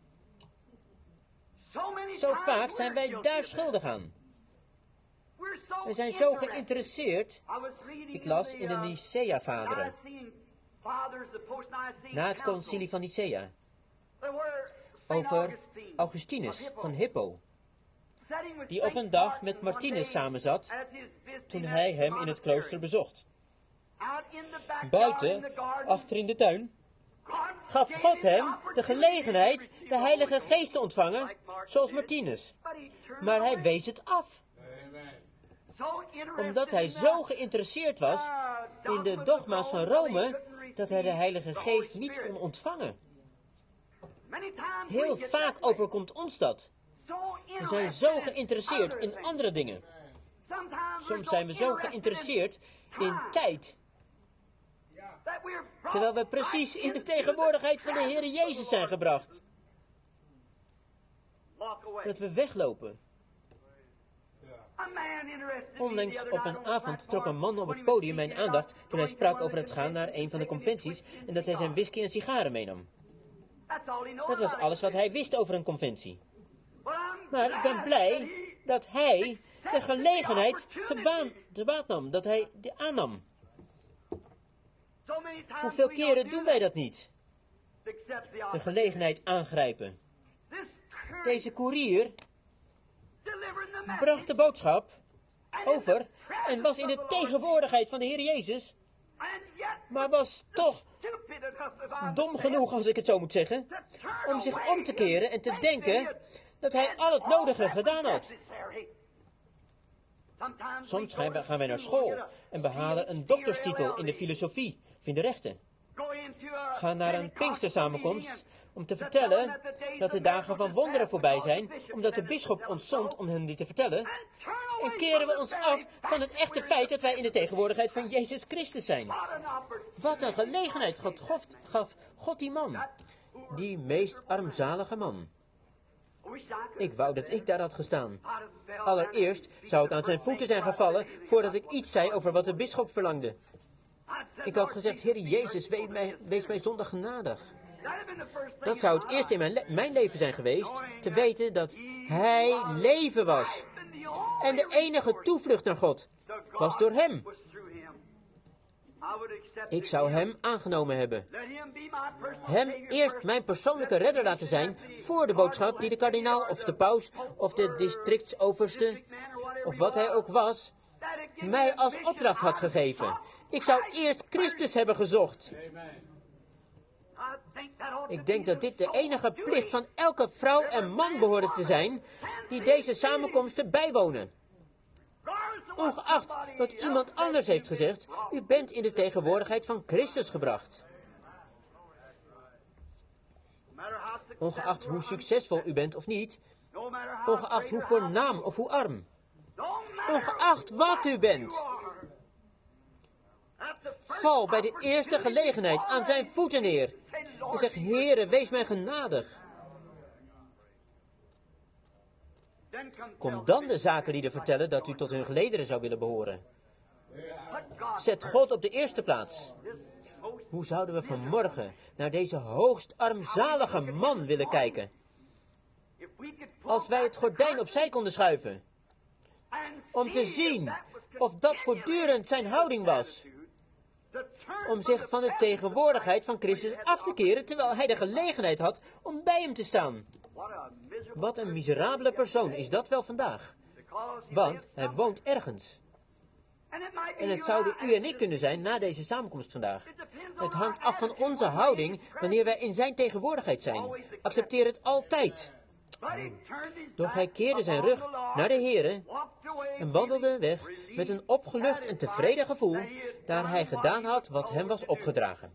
Zo vaak zijn wij daar schuldig aan. We zijn zo geïnteresseerd. Ik las in de Nicea-vaderen. Na het concilie van Nicea. Over Augustinus van Hippo. Die op een dag met Martinus samenzat toen hij hem in het klooster bezocht. Buiten, achter in de tuin, gaf God hem de gelegenheid de Heilige Geest te ontvangen, zoals Martinus. Maar hij wees het af. Omdat hij zo geïnteresseerd was in de dogma's van Rome, dat hij de Heilige Geest niet kon ontvangen. Heel vaak overkomt ons dat. We zijn zo geïnteresseerd in andere dingen. Soms zijn we zo geïnteresseerd in tijd. Terwijl we precies in de tegenwoordigheid van de Heer Jezus zijn gebracht. Dat we weglopen. Onlangs op een avond trok een man op het podium mijn aandacht toen hij sprak over het gaan naar een van de conventies en dat hij zijn whisky en sigaren meenam. Dat was alles wat hij wist over een conventie. Maar ik ben blij dat hij de gelegenheid te, baan, te baat nam, dat hij die aannam. Hoeveel keren doen wij dat niet? De gelegenheid aangrijpen. Deze koerier bracht de boodschap over en was in de tegenwoordigheid van de Heer Jezus, maar was toch dom genoeg, als ik het zo moet zeggen, om zich om te keren en te denken dat hij al het nodige gedaan had. Soms gaan wij naar school en behalen een dokterstitel in de filosofie of in de rechten. Gaan naar een Pinkstersamenkomst om te vertellen dat de dagen van wonderen voorbij zijn, omdat de bisschop ons zond om hen die te vertellen. En keren we ons af van het echte feit dat wij in de tegenwoordigheid van Jezus Christus zijn. Wat een gelegenheid God gaf, gaf God die man. Die meest armzalige man. Ik wou dat ik daar had gestaan. Allereerst zou ik aan zijn voeten zijn gevallen voordat ik iets zei over wat de bisschop verlangde. Ik had gezegd, Heer Jezus, wees mij, wees mij zondig genadig. Dat zou het eerst in mijn, le- mijn leven zijn geweest, te weten dat Hij leven was. En de enige toevlucht naar God was door Hem. Ik zou Hem aangenomen hebben. Hem eerst mijn persoonlijke redder laten zijn voor de boodschap die de kardinaal of de paus of de districtsoverste of wat hij ook was, mij als opdracht had gegeven. Ik zou eerst Christus hebben gezocht. Ik denk dat dit de enige plicht van elke vrouw en man behoort te zijn die deze samenkomsten bijwonen. Ongeacht wat iemand anders heeft gezegd, u bent in de tegenwoordigheid van Christus gebracht. Ongeacht hoe succesvol u bent of niet, ongeacht hoe voornaam of hoe arm, ongeacht wat u bent, val bij de eerste gelegenheid aan zijn voeten neer en zeg: Heere, wees mij genadig. Kom dan de zakenlieden vertellen dat u tot hun gelederen zou willen behoren. Zet God op de eerste plaats. Hoe zouden we vanmorgen naar deze hoogst armzalige man willen kijken? Als wij het gordijn opzij konden schuiven, om te zien of dat voortdurend zijn houding was, om zich van de tegenwoordigheid van Christus af te keren, terwijl hij de gelegenheid had om bij hem te staan. Wat een miserabele persoon is dat wel vandaag. Want hij woont ergens. En het zouden u en ik kunnen zijn na deze samenkomst vandaag. Het hangt af van onze houding wanneer wij in zijn tegenwoordigheid zijn. Accepteer het altijd. Doch hij keerde zijn rug naar de Heere en wandelde weg met een opgelucht en tevreden gevoel, daar hij gedaan had wat hem was opgedragen.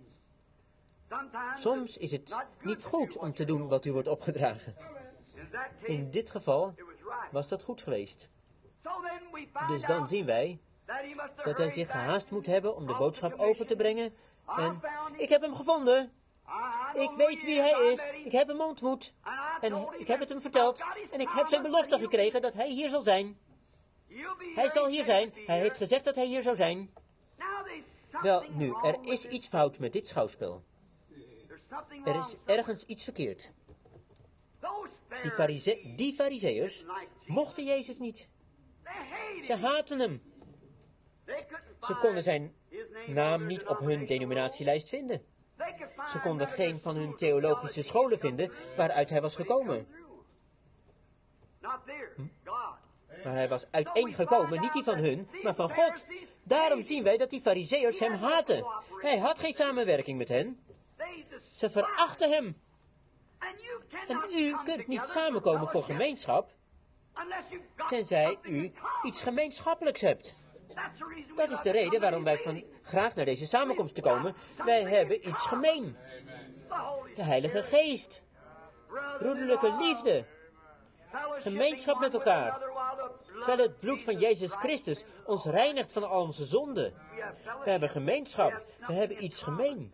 Soms is het niet goed om te doen wat u wordt opgedragen. In dit geval was dat goed geweest. Dus dan zien wij dat hij zich gehaast moet hebben om de boodschap over te brengen. En ik heb hem gevonden. Ik weet wie hij is. Ik heb hem ontmoet. En ik heb het hem verteld. En ik heb zijn belofte gekregen dat hij hier zal zijn. Hij zal hier zijn. Hij heeft gezegd dat hij hier zou zijn. Wel, nu, er is iets fout met dit schouwspel. Er is ergens iets verkeerd. Die, farize- die farizeeërs mochten Jezus niet. Ze haatten hem. Ze konden zijn naam niet op hun denominatielijst vinden. Ze konden geen van hun theologische scholen vinden waaruit hij was gekomen. Hm? Maar hij was uiteengekomen, niet die van hun, maar van God. Daarom zien wij dat die farizeeërs hem haten. Hij had geen samenwerking met hen. Ze verachten hem. En u kunt niet samenkomen voor gemeenschap, tenzij u iets gemeenschappelijks hebt. Dat is de reden waarom wij van graag naar deze samenkomst te komen. Wij hebben iets gemeen. De Heilige Geest. Broederlijke liefde. Gemeenschap met elkaar. Terwijl het bloed van Jezus Christus ons reinigt van al onze zonden. We hebben gemeenschap. We hebben iets gemeen.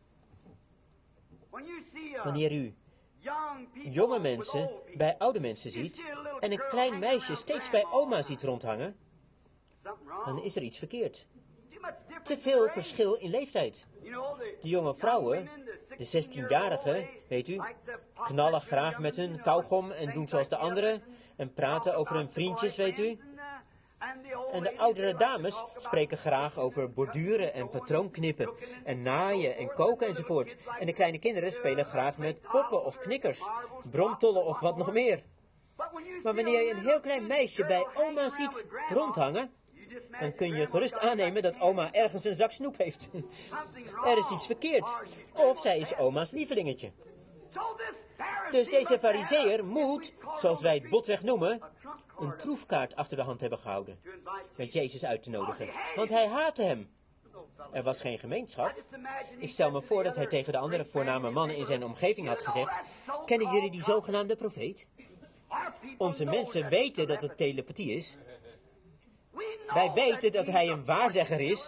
Wanneer u jonge mensen bij oude mensen ziet en een klein meisje steeds bij oma ziet rondhangen, dan is er iets verkeerd. Te veel verschil in leeftijd. De jonge vrouwen, de zestienjarigen, weet u, knallen graag met hun kauwgom en doen zoals de anderen en praten over hun vriendjes, weet u. En de oudere dames spreken graag over borduren en patroonknippen en naaien en koken enzovoort. En de kleine kinderen spelen graag met poppen of knikkers, bromtollen of wat nog meer. Maar wanneer je een heel klein meisje bij oma ziet rondhangen, dan kun je gerust aannemen dat oma ergens een zak snoep heeft. Er is iets verkeerd. Of zij is oma's lievelingetje. Dus deze farizeeër moet, zoals wij het botweg noemen, een troefkaart achter de hand hebben gehouden. Met Jezus uit te nodigen. Want hij haatte hem. Er was geen gemeenschap. Ik stel me voor dat hij tegen de andere voorname mannen in zijn omgeving had gezegd: kennen jullie die zogenaamde profeet? Onze mensen weten dat het telepathie is. Wij weten dat hij een waarzegger is.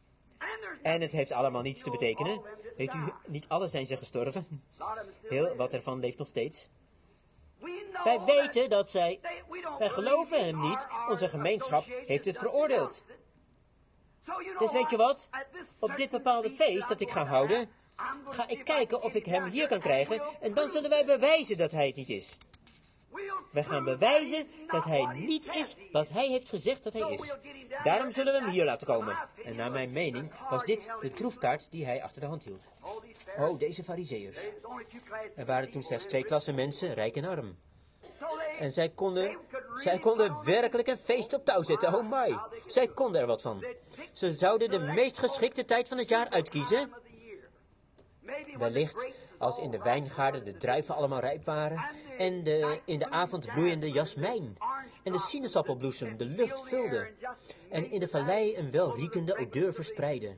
En het heeft allemaal niets te betekenen. Weet u, niet alle zijn ze gestorven. Heel wat ervan leeft nog steeds. Wij weten dat zij... Wij geloven hem niet. Onze gemeenschap heeft het veroordeeld. Dus weet je wat? Op dit bepaalde feest dat ik ga houden, ga ik kijken of ik hem hier kan krijgen. En dan zullen wij bewijzen dat hij het niet is. Wij gaan bewijzen dat hij niet is wat hij heeft gezegd dat hij is. Daarom zullen we hem hier laten komen. En naar mijn mening was dit de troefkaart die hij achter de hand hield. Oh, deze farizeeërs. Er waren toen slechts twee klassen mensen, rijk en arm. En zij konden, zij konden werkelijk een feest op touw zetten. Oh my, zij konden er wat van. Ze zouden de meest geschikte tijd van het jaar uitkiezen. Wellicht als in de wijngaarden de druiven allemaal rijp waren en de in de avond bloeiende jasmijn en de sinaasappelbloesem de lucht vulde en in de vallei een welriekende odeur verspreidde.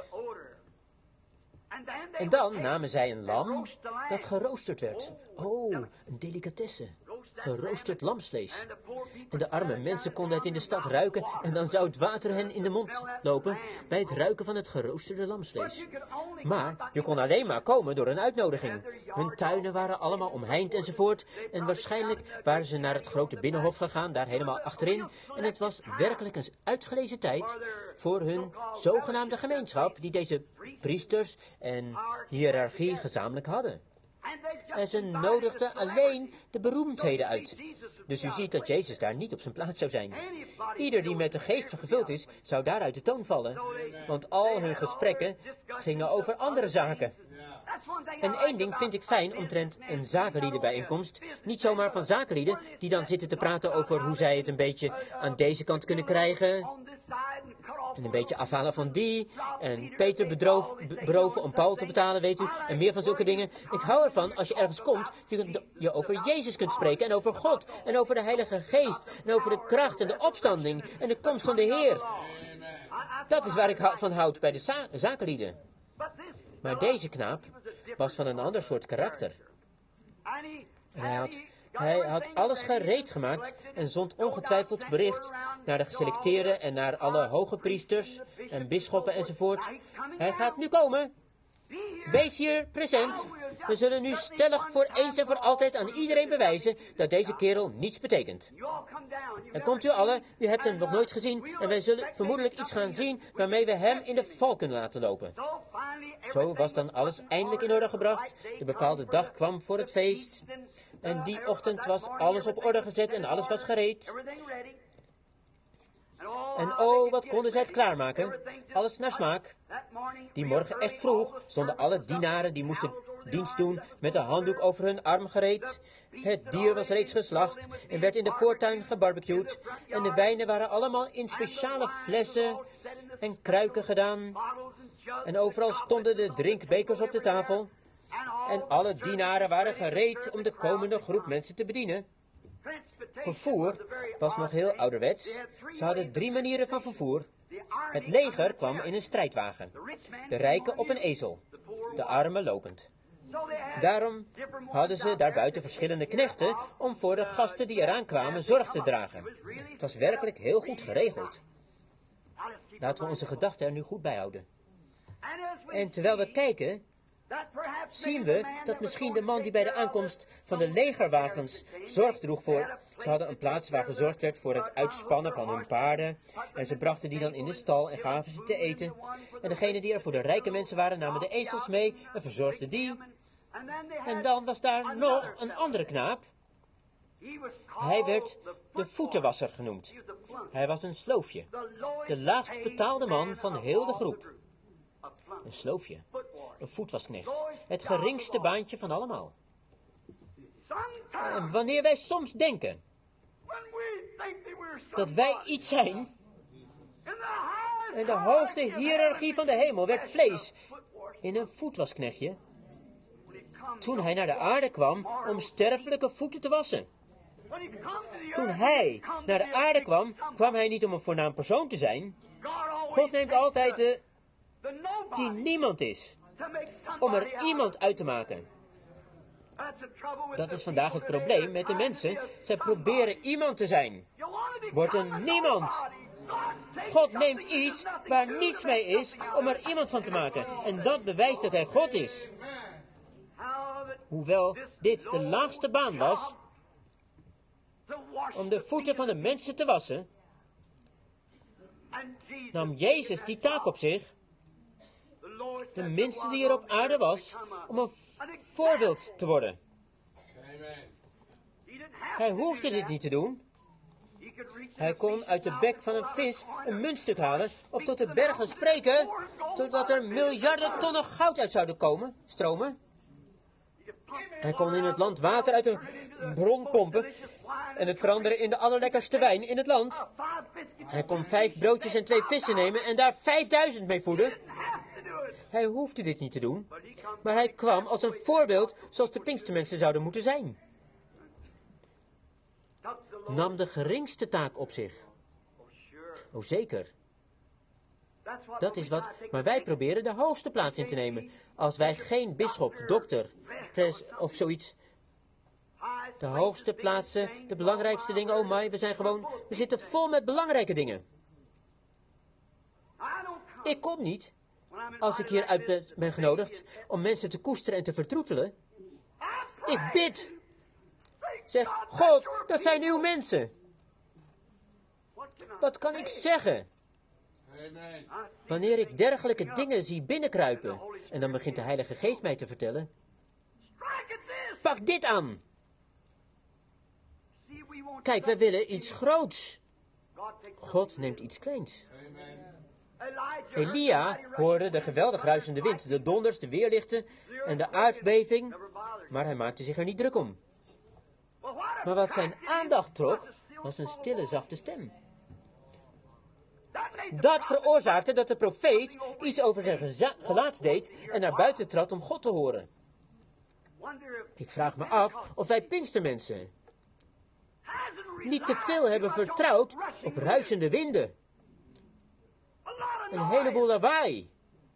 En dan namen zij een lam dat geroosterd werd. Oh, een delicatesse. Geroosterd lamsvlees. En de arme mensen konden het in de stad ruiken en dan zou het water hen in de mond lopen bij het ruiken van het geroosterde lamsvlees. Maar je kon alleen maar komen door een uitnodiging. Hun tuinen waren allemaal omheind enzovoort en waarschijnlijk waren ze naar het grote binnenhof gegaan, daar helemaal achterin. En het was werkelijk een uitgelezen tijd voor hun zogenaamde gemeenschap die deze priesters en hiërarchie gezamenlijk hadden. En ze nodigden alleen de beroemdheden uit. Dus u ziet dat Jezus daar niet op zijn plaats zou zijn. Ieder die met de geest gevuld is, zou daar uit de toon vallen. Want al hun gesprekken gingen over andere zaken. En één ding vind ik fijn omtrent een zakenliedenbijeenkomst. Niet zomaar van zakenlieden die dan zitten te praten over hoe zij het een beetje aan deze kant kunnen krijgen. En een beetje afhalen van die. En Peter bedroof, be- beroven om Paul te betalen, weet u. En meer van zulke dingen. Ik hou ervan als je ergens komt, je, kunt, je over Jezus kunt spreken. En over God. En over de Heilige Geest. En over de kracht en de opstanding. En de komst van de Heer. Dat is waar ik hou- van houd bij de za- zakenlieden. Maar deze knaap was van een ander soort karakter. En hij had, hij had alles gereed gemaakt en zond ongetwijfeld bericht naar de geselecteerden en naar alle hoge priesters en bisschoppen enzovoort. Hij gaat nu komen. Wees hier present. We zullen nu stellig voor eens en voor altijd aan iedereen bewijzen dat deze kerel niets betekent. En komt u allen, u hebt hem nog nooit gezien en wij zullen vermoedelijk iets gaan zien waarmee we hem in de val kunnen laten lopen. Zo was dan alles eindelijk in orde gebracht. De bepaalde dag kwam voor het feest. En die ochtend was alles op orde gezet en alles was gereed. En oh, wat konden zij het klaarmaken. Alles naar smaak. Die morgen echt vroeg stonden alle dienaren die moesten dienst doen met de handdoek over hun arm gereed. Het dier was reeds geslacht en werd in de voortuin gebarbecued. En de wijnen waren allemaal in speciale flessen en kruiken gedaan. En overal stonden de drinkbekers op de tafel. En alle dienaren waren gereed om de komende groep mensen te bedienen. Vervoer was nog heel ouderwets. Ze hadden drie manieren van vervoer. Het leger kwam in een strijdwagen. De rijken op een ezel. De armen lopend. Daarom hadden ze daarbuiten verschillende knechten om voor de gasten die eraan kwamen zorg te dragen. Het was werkelijk heel goed geregeld. Laten we onze gedachten er nu goed bij houden. En terwijl we kijken, zien we dat misschien de man die bij de aankomst van de legerwagens zorg droeg voor... Ze hadden een plaats waar gezorgd werd voor het uitspannen van hun paarden. En ze brachten die dan in de stal en gaven ze te eten. En degenen die er voor de rijke mensen waren, namen de ezels mee en verzorgden die. En dan was daar nog een andere knaap. Hij werd de voetenwasser genoemd. Hij was een sloofje. De laagst betaalde man van heel de groep. Een sloofje. Een voetwasknecht. Het geringste baantje van allemaal. En wanneer wij soms denken dat wij iets zijn, en de hoogste hiërarchie van de hemel werd vlees in een voetwasknechtje, toen hij naar de aarde kwam om sterfelijke voeten te wassen. Toen hij naar de aarde kwam, kwam hij niet om een voornaam persoon te zijn. God neemt altijd de die niemand is, om er iemand uit te maken. Dat is vandaag het probleem met de mensen. Zij proberen iemand te zijn. Wordt een niemand. God neemt iets waar niets mee is om er iemand van te maken. En dat bewijst dat hij God is. Hoewel dit de laagste baan was, om de voeten van de mensen te wassen, nam Jezus die taak op zich, de minste die er op aarde was, om een voorbeeld te worden. Hij hoefde dit niet te doen. Hij kon uit de bek van een vis een muntstuk halen, of tot de bergen spreken, totdat er miljarden tonnen goud uit zouden komen, stromen. Hij kon in het land water uit een bron pompen en het veranderen in de allerlekkerste wijn in het land. Hij kon vijf broodjes en twee vissen nemen en daar vijfduizend mee voeden. Hij hoefde dit niet te doen, maar hij kwam als een voorbeeld zoals de Pinkstermensen zouden moeten zijn. Nam de geringste taak op zich. Oh, zeker. Dat is wat, maar wij proberen de hoogste plaats in te nemen. Als wij geen bisschop, dokter, pres of zoiets, de hoogste plaatsen, de belangrijkste dingen, oh my, we zijn gewoon, we zitten vol met belangrijke dingen. Ik kom niet, als ik hier uit ben, ben genodigd, om mensen te koesteren en te vertroetelen. Ik bid. Zeg, God, dat zijn uw mensen. Wat kan ik zeggen? Wanneer ik dergelijke dingen zie binnenkruipen, en dan begint de Heilige Geest mij te vertellen, pak dit aan. Kijk, wij willen iets groots. God neemt iets kleins. Elia hoorde de geweldig ruisende wind, de donders, de weerlichten en de aardbeving, maar hij maakte zich er niet druk om. Maar wat zijn aandacht trok, was een stille, zachte stem. Dat veroorzaakte dat de profeet iets over zijn geza- gelaat deed en naar buiten trad om God te horen. Ik vraag me af of wij Pinkstermensen niet te veel hebben vertrouwd op ruisende winden. Een heleboel lawaai.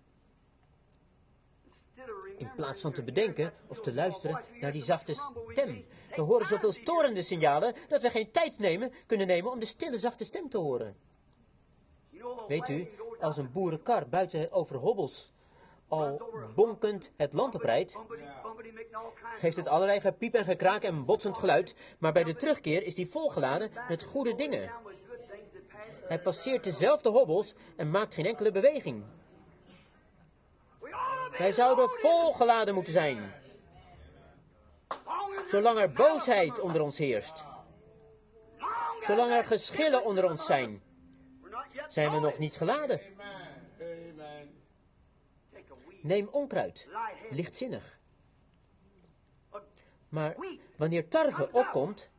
In plaats van te bedenken of te luisteren naar die zachte stem. We horen zoveel storende signalen dat we geen tijd nemen, kunnen nemen om de stille, zachte stem te horen. Weet u, als een boerenkar buiten over hobbels al bonkend het land oprijdt, geeft het allerlei gepiep en gekraak en botsend geluid, maar bij de terugkeer is die volgeladen met goede dingen. Hij passeert dezelfde hobbels en maakt geen enkele beweging. Wij zouden volgeladen moeten zijn. Zolang er boosheid onder ons heerst. Zolang er geschillen onder ons zijn. Zijn we nog niet geladen. Neem onkruid. Lichtzinnig. Maar wanneer tarwe opkomt,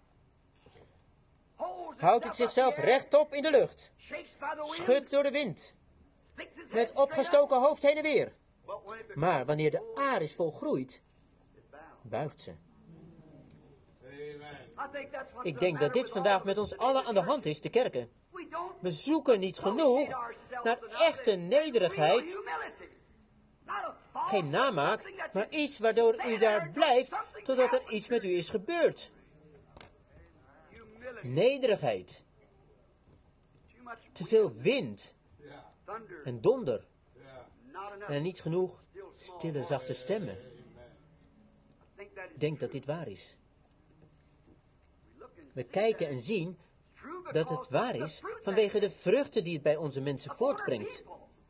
houdt het zichzelf rechtop in de lucht. Schudt door de wind. Met opgestoken hoofd heen en weer. Maar wanneer de aar is volgroeid, buigt ze. Ik denk dat dit vandaag met ons allen aan de hand is, de kerken. We zoeken niet genoeg naar echte nederigheid. Geen namaak, maar iets waardoor u daar blijft totdat er iets met u is gebeurd. Nederigheid. Te veel wind en donder. En niet genoeg stille, zachte stemmen. Ik denk dat dit waar is. We kijken en zien dat het waar is vanwege de vruchten die het bij onze mensen voortbrengt.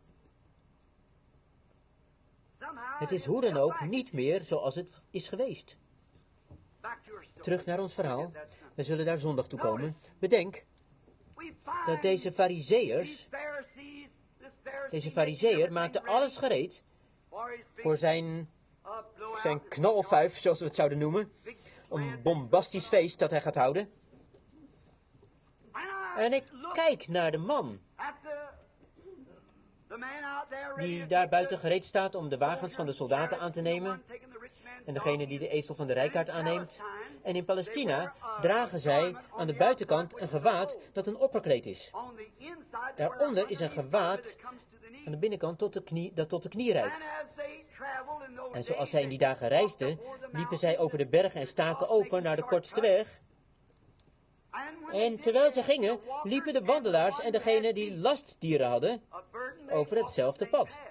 Het is hoe dan ook niet meer zoals het is geweest. Terug naar ons verhaal. We zullen daar zondag toe komen. Bedenk dat deze farizeeërs, deze farizeeër maakte alles gereed voor zijn, zijn knalfuif, zoals we het zouden noemen. Een bombastisch feest dat hij gaat houden. En ik kijk naar de man die daar buiten gereed staat om de wagens van de soldaten aan te nemen. En degene die de ezel van de rijkaard aanneemt. En in Palestina dragen zij aan de buitenkant een gewaad dat een opperkleed is. Daaronder is een gewaad aan de binnenkant tot de knie, dat tot de knie reikt. En zoals zij in die dagen reisden, liepen zij over de bergen en staken over naar de kortste weg. En terwijl ze gingen, liepen de wandelaars en degenen die lastdieren hadden over hetzelfde pad.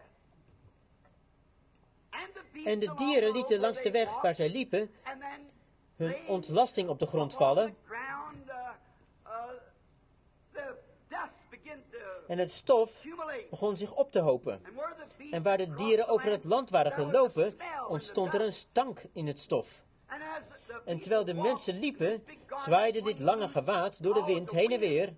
En de dieren lieten langs de weg waar zij liepen hun ontlasting op de grond vallen. En het stof begon zich op te hopen. En waar de dieren over het land waren gelopen, ontstond er een stank in het stof. En terwijl de mensen liepen, zwaaide dit lange gewaad door de wind heen en weer.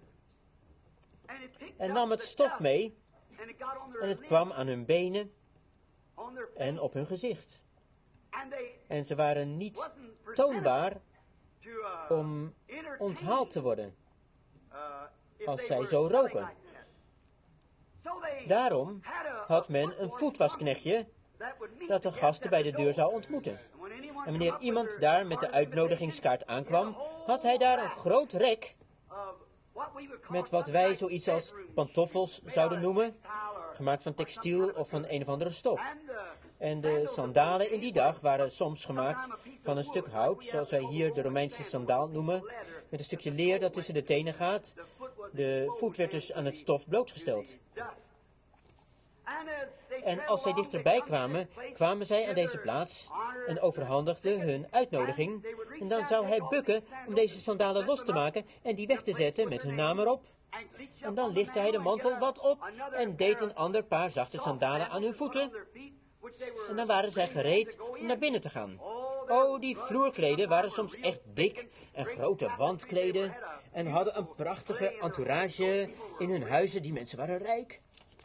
En nam het stof mee. En het kwam aan hun benen en op hun gezicht. En ze waren niet toonbaar om onthaald te worden als zij zo roken. Daarom had men een voetwasknechtje dat de gasten bij de deur zou ontmoeten. En wanneer iemand daar met de uitnodigingskaart aankwam, had hij daar een groot rek met wat wij zoiets als pantoffels zouden noemen, gemaakt van textiel of van een of andere stof. En de sandalen in die dag waren soms gemaakt van een stuk hout, zoals wij hier de Romeinse sandaal noemen, met een stukje leer dat tussen de tenen gaat. De voet werd dus aan het stof blootgesteld. En als zij dichterbij kwamen, kwamen zij aan deze plaats en overhandigden hun uitnodiging. En dan zou hij bukken om deze sandalen los te maken en die weg te zetten met hun naam erop. En dan lichtte hij de mantel wat op en deed een ander paar zachte sandalen aan hun voeten. En dan waren zij gereed om naar binnen te gaan. Oh, die vloerkleden waren soms echt dik en grote wandkleden en hadden een prachtige entourage in hun huizen. Die mensen waren rijk.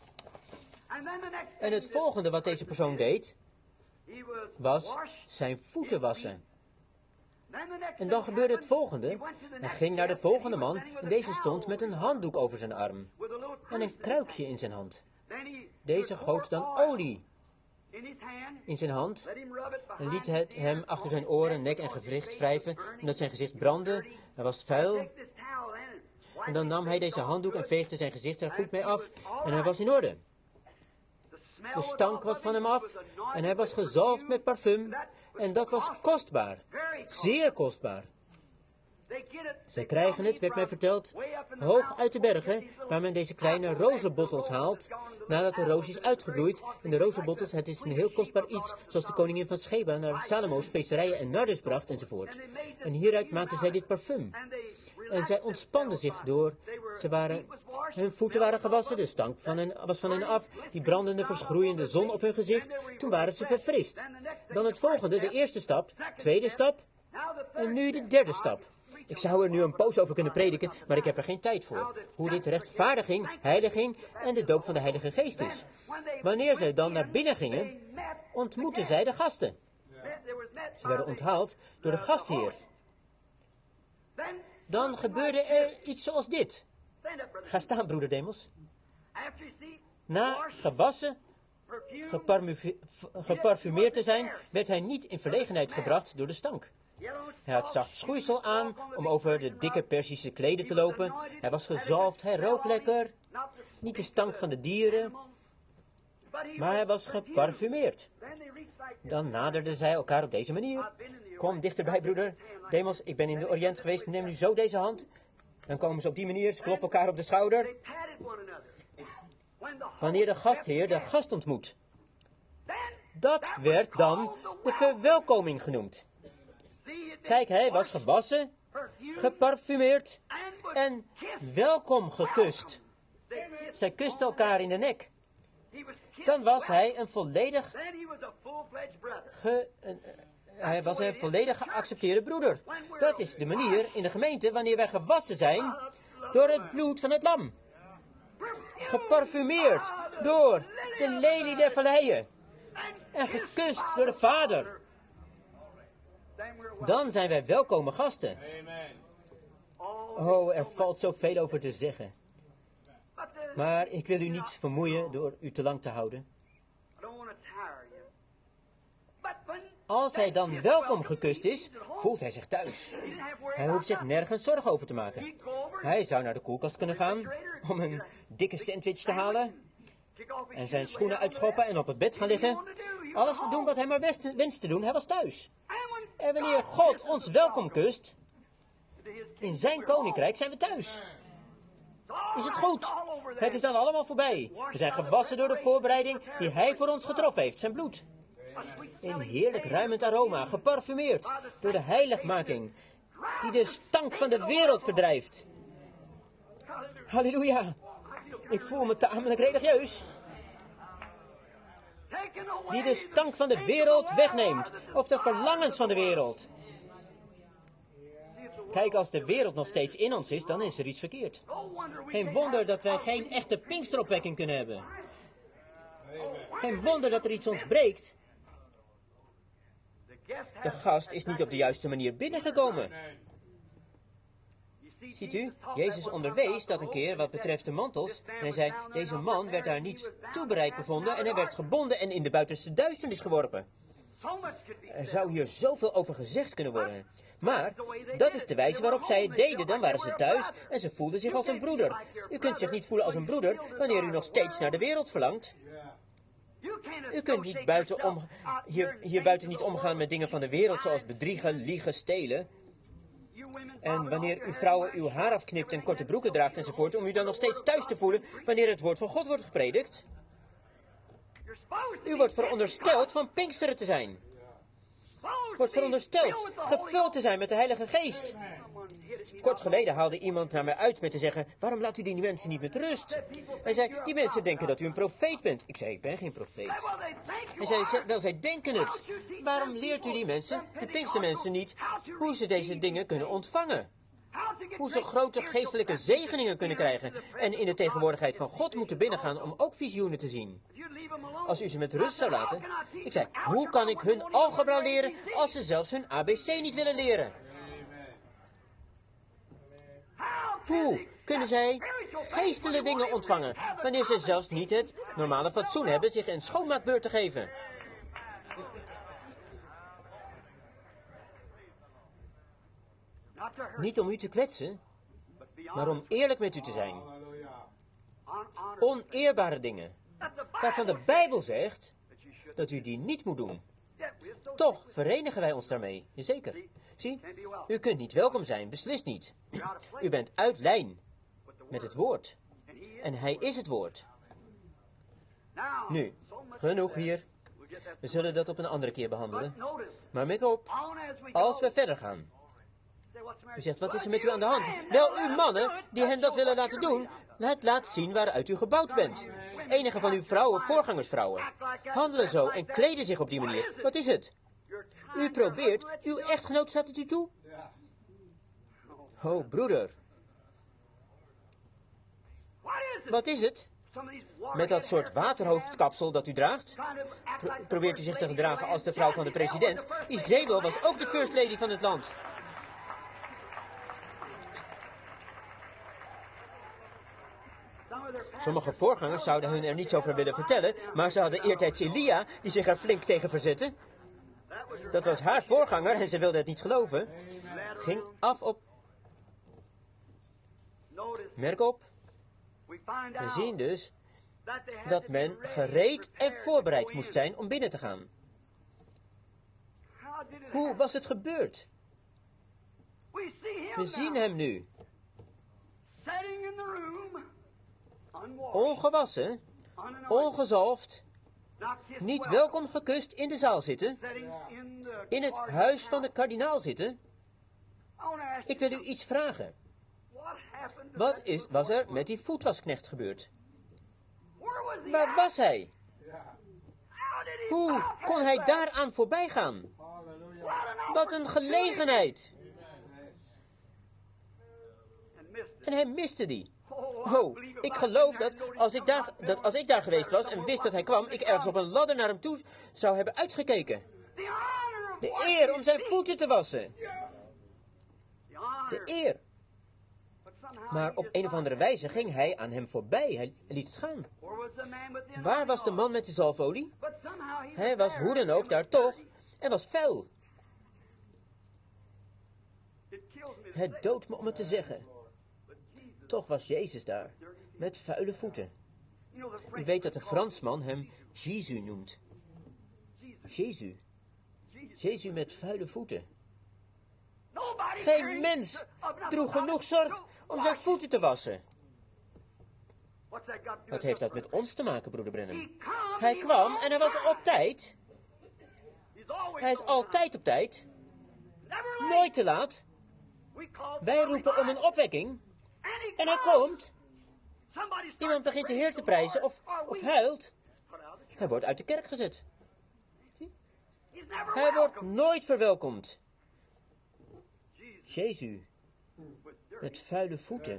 En het volgende wat deze persoon deed, was zijn voeten wassen. En dan gebeurde het volgende. Hij ging naar de volgende man en deze stond met een handdoek over zijn arm en een kruikje in zijn hand. Deze goot dan olie in zijn hand en liet het hem achter zijn oren, nek en gewricht wrijven, omdat zijn gezicht brandde. Hij was vuil. En dan nam hij deze handdoek en veegde zijn gezicht er goed mee af en hij was in orde. De stank was van hem af en hij was gezalfd met parfum en dat was kostbaar, zeer kostbaar. Zij krijgen het, werd mij verteld, hoog uit de bergen, waar men deze kleine rozenbottels haalt, nadat de roos is uitgebloeid. En de rozenbottels, het is een heel kostbaar iets, zoals de koningin van Sheba naar Salomo specerijen en nardus bracht enzovoort. En hieruit maakten zij dit parfum. En zij ontspanden zich door, ze waren, hun voeten waren gewassen, de stank van hen, was van hen af, die brandende, verschroeiende zon op hun gezicht, toen waren ze verfrist. Dan het volgende, de eerste stap, tweede stap, en nu de derde stap. Ik zou er nu een poos over kunnen prediken, maar ik heb er geen tijd voor. Hoe dit rechtvaardiging, heiliging en de doop van de Heilige Geest is. Wanneer zij dan naar binnen gingen, ontmoetten zij de gasten. Ze werden onthaald door de gastheer. Dan gebeurde er iets zoals dit. Ga staan, broeder Demos. Na gewassen, geparfumeerd te zijn, werd hij niet in verlegenheid gebracht door de stank. Hij had zacht schoeisel aan om over de dikke Perzische kleden te lopen. Hij was gezalfd, hij rook lekker. Niet de stank van de dieren, maar hij was geparfumeerd. Dan naderden zij elkaar op deze manier. Kom dichterbij, broeder Demos, ik ben in de Oriënt geweest, neem nu zo deze hand. Dan komen ze op die manier, ze kloppen elkaar op de schouder. Wanneer de gastheer de gast ontmoet. Dat werd dan de verwelkoming genoemd. Kijk, hij was gewassen, geparfumeerd en welkom gekust. Zij kusten elkaar in de nek. Dan was hij een volledig, ge, een, hij was een volledig geaccepteerde broeder. Dat is de manier in de gemeente wanneer wij gewassen zijn door het bloed van het lam. Geparfumeerd door de lelie der valleien. En gekust door de Vader. Dan zijn wij welkome gasten. Oh, er valt zoveel over te zeggen. Maar ik wil u niet vermoeien door u te lang te houden. Als hij dan welkom gekust is, voelt hij zich thuis. Hij hoeft zich nergens zorgen over te maken. Hij zou naar de koelkast kunnen gaan om een dikke sandwich te halen. En zijn schoenen uitschoppen en op het bed gaan liggen. Alles doen wat hij maar wenst te doen, hij was thuis. En wanneer God ons welkom kust, in zijn koninkrijk zijn we thuis. Is het goed? Het is dan allemaal voorbij. We zijn gewassen door de voorbereiding die hij voor ons getroffen heeft, zijn bloed. In heerlijk ruimend aroma, geparfumeerd door de heiligmaking, die de stank van de wereld verdrijft. Halleluja. Ik voel me tamelijk religieus. Die de stank van de wereld wegneemt, of de verlangens van de wereld. Kijk, als de wereld nog steeds in ons is, dan is er iets verkeerd. Geen wonder dat wij geen echte Pinksteropwekking kunnen hebben. Geen wonder dat er iets ontbreekt. De gast is niet op de juiste manier binnengekomen. Ziet u, Jezus onderwees dat een keer wat betreft de mantels. En hij zei, deze man werd daar niet toebereid bevonden en hij werd gebonden en in de buitenste duisternis geworpen. Er zou hier zoveel over gezegd kunnen worden. Maar dat is de wijze waarop zij het deden. Dan waren ze thuis en ze voelden zich als een broeder. U kunt zich niet voelen als een broeder wanneer u nog steeds naar de wereld verlangt. U kunt niet buiten om, hier, hier buiten niet omgaan met dingen van de wereld zoals bedriegen, liegen, stelen. En wanneer uw vrouwen uw haar afknipt en korte broeken draagt enzovoort, om u dan nog steeds thuis te voelen wanneer het woord van God wordt gepredikt. U wordt verondersteld van Pinksteren te zijn. Wordt verondersteld gevuld te zijn met de Heilige Geest. Kort geleden haalde iemand naar mij uit met te zeggen, waarom laat u die mensen niet met rust? Hij zei, die mensen denken dat u een profeet bent. Ik zei, ik ben geen profeet. Hij zei, wel, zij denken het. Waarom leert u die mensen, de Pinkstermensen niet, hoe ze deze dingen kunnen ontvangen? Hoe ze grote geestelijke zegeningen kunnen krijgen en in de tegenwoordigheid van God moeten binnengaan om ook visioenen te zien. Als u ze met rust zou laten. Ik zei, hoe kan ik hun algebra leren als ze zelfs hun A B C niet willen leren? Hoe kunnen zij geestelijke dingen ontvangen wanneer ze zelfs niet het normale fatsoen hebben zich een schoonmaakbeurt te geven? Niet om u te kwetsen, maar om eerlijk met u te zijn. Oneerbare dingen, waarvan de Bijbel zegt dat u die niet moet doen. Toch verenigen wij ons daarmee, jazeker. Zie, u kunt niet welkom zijn, beslist niet. U bent uit lijn met het woord. En hij is het woord. Nu, genoeg hier. We zullen dat op een andere keer behandelen. Maar met op, als we verder gaan. U zegt, wat is er met u aan de hand? Wel, u mannen die hen dat willen laten doen, het laat zien waaruit u gebouwd bent. Enige van uw vrouwen, voorgangersvrouwen, handelen zo en kleden zich op die manier. Wat is het? U probeert, uw echtgenoot staat het u toe? Oh, broeder. Wat is het? Met dat soort waterhoofdkapsel dat u draagt? Pro probeert u zich te gedragen als de vrouw van de president? Isabel was ook de first lady van het land. Sommige voorgangers zouden hun er niets over willen vertellen, maar ze hadden eertijds Elia, die zich er flink tegen verzette. Dat was haar voorganger en ze wilde het niet geloven. Ging af op... Merk op. We zien dus dat men gereed en voorbereid moest zijn om binnen te gaan. Hoe was het gebeurd? We zien hem nu. Ongewassen, ongezalfd, niet welkom gekust in de zaal zitten, in het huis van de kardinaal zitten. Ik wil u iets vragen. Wat is, was er met die voetwasknecht gebeurd? Waar was hij? Hoe kon hij daaraan voorbij gaan? Wat een gelegenheid! En hij miste die. Oh, ik geloof dat als ik, daar, dat als ik daar geweest was en wist dat hij kwam, ik ergens op een ladder naar hem toe zou hebben uitgekeken. De eer om zijn voeten te wassen. De eer. Maar op een of andere wijze ging hij aan hem voorbij. Hij liet het gaan. Waar was de man met de zalfolie? Hij was hoe dan ook daar toch en was vuil. Het doodt me om het te zeggen. Toch was Jezus daar, met vuile voeten. U weet dat de Fransman hem Jésus noemt. Jezus. Jezus met vuile voeten. Geen mens droeg genoeg zorg om zijn voeten te wassen. Wat heeft dat met ons te maken, broeder Brennan? Hij kwam en hij was op tijd. Hij is altijd op tijd. Nooit te laat. Wij roepen om een opwekking. En hij komt. Iemand begint de Heer te prijzen of, of huilt. Hij wordt uit de kerk gezet. Hij wordt nooit verwelkomd. Jezus. Met vuile voeten.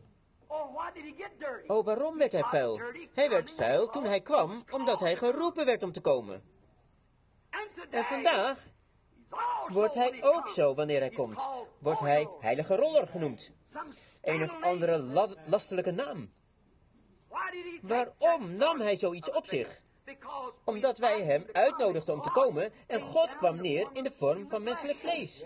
Oh, waarom werd hij vuil? Hij werd vuil toen hij kwam, omdat hij geroepen werd om te komen. En vandaag wordt hij ook zo wanneer hij komt. Wordt hij heilige roller genoemd. Een of andere la- lastelijke naam. Waarom nam hij zoiets op zich? Omdat wij hem uitnodigden om te komen en God kwam neer in de vorm van menselijk vlees.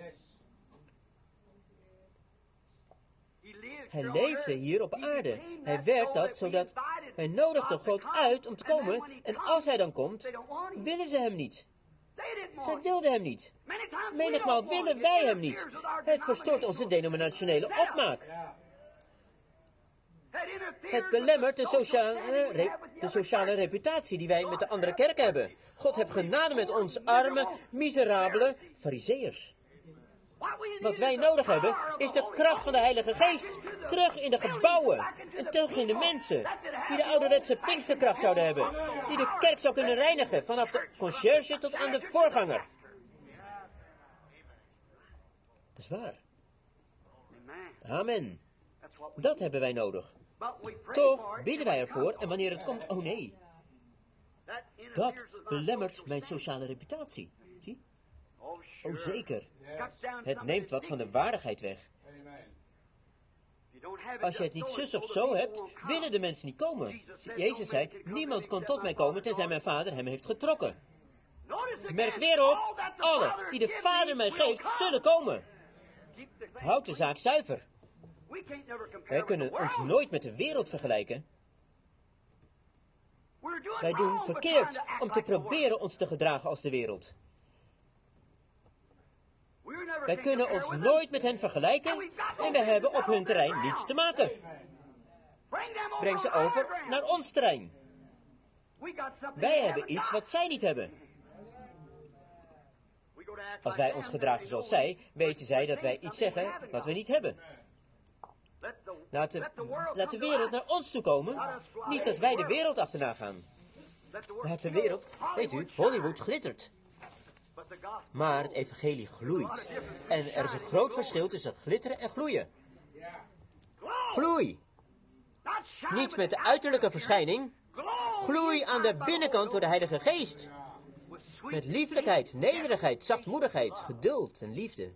Hij leefde hier op aarde. Hij werd dat zodat hij nodigde God uit om te komen en als hij dan komt, willen ze hem niet. Zij wilden hem niet. Menigmaal willen wij hem niet. Het verstoort onze denominationele opmaak. Het belemmert de sociale, re- de sociale reputatie die wij met de andere kerken hebben. God heeft genade met ons arme, miserabele fariseërs. Wat wij nodig hebben, is de kracht van de Heilige Geest. Terug in de gebouwen en terug in de mensen. Die de ouderwetse Pinksterkracht zouden hebben. Die de kerk zou kunnen reinigen, vanaf de conciërge tot aan de voorganger. Dat is waar. Amen. Dat hebben wij nodig. Toch bidden wij ervoor en wanneer het komt, oh nee. Dat belemmert mijn sociale reputatie. Zie? Oh zeker. Het neemt wat van de waardigheid weg. Als je het niet zus of zo hebt, willen de mensen niet komen. Jezus zei, niemand kan tot mij komen tenzij mijn vader hem heeft getrokken. Merk weer op, alle die de vader mij geeft, zullen komen. Houd de zaak zuiver. Wij kunnen ons nooit met de wereld vergelijken. Wij doen verkeerd om te proberen ons te gedragen als de wereld. Wij kunnen ons nooit met hen vergelijken en we hebben op hun terrein niets te maken. Breng ze over naar ons terrein. Wij hebben iets wat zij niet hebben. Als wij ons gedragen zoals zij, weten zij dat wij iets zeggen wat we niet hebben. Laat de, laat de wereld naar ons toe komen, niet dat wij de wereld achterna gaan. Laat de wereld, weet u, Hollywood glittert. Maar het evangelie gloeit. En er is een groot verschil tussen glitteren en gloeien. Gloei. Niet met de uiterlijke verschijning. Gloei aan de binnenkant door de Heilige Geest. Met lieflijkheid, nederigheid, zachtmoedigheid, geduld en liefde.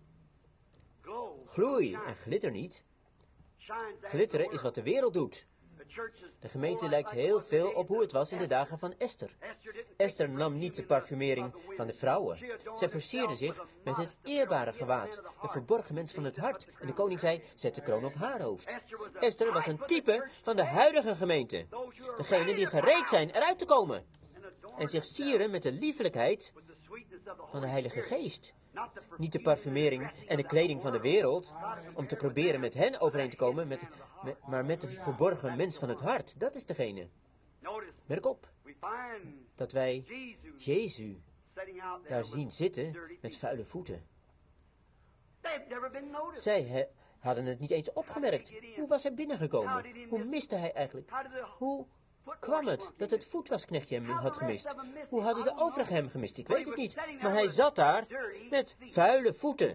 Gloei en glitter niet. Glitteren is wat de wereld doet. De gemeente lijkt heel veel op hoe het was in de dagen van Esther. Esther nam niet de parfumering van de vrouwen. Zij versierde zich met het eerbare gewaad, de verborgen mens van het hart. En de koning zei, zet de kroon op haar hoofd. Esther was een type van de huidige gemeente. Degenen die gereed zijn eruit te komen. En zich sieren met de liefelijkheid van de Heilige Geest. Niet de parfumering en de kleding van de wereld, om te proberen met hen overeen te komen, met, met, maar met de verborgen mens van het hart. Dat is degene. Merk op, dat wij Jezus daar zien zitten met vuile voeten. Zij he, hadden het niet eens opgemerkt. Hoe was hij binnengekomen? Hoe miste hij eigenlijk? Hoe kwam het dat het voetwasknechtje hem had gemist? Hoe hadden de overigen hem gemist? Ik weet het niet. Maar hij zat daar met vuile voeten.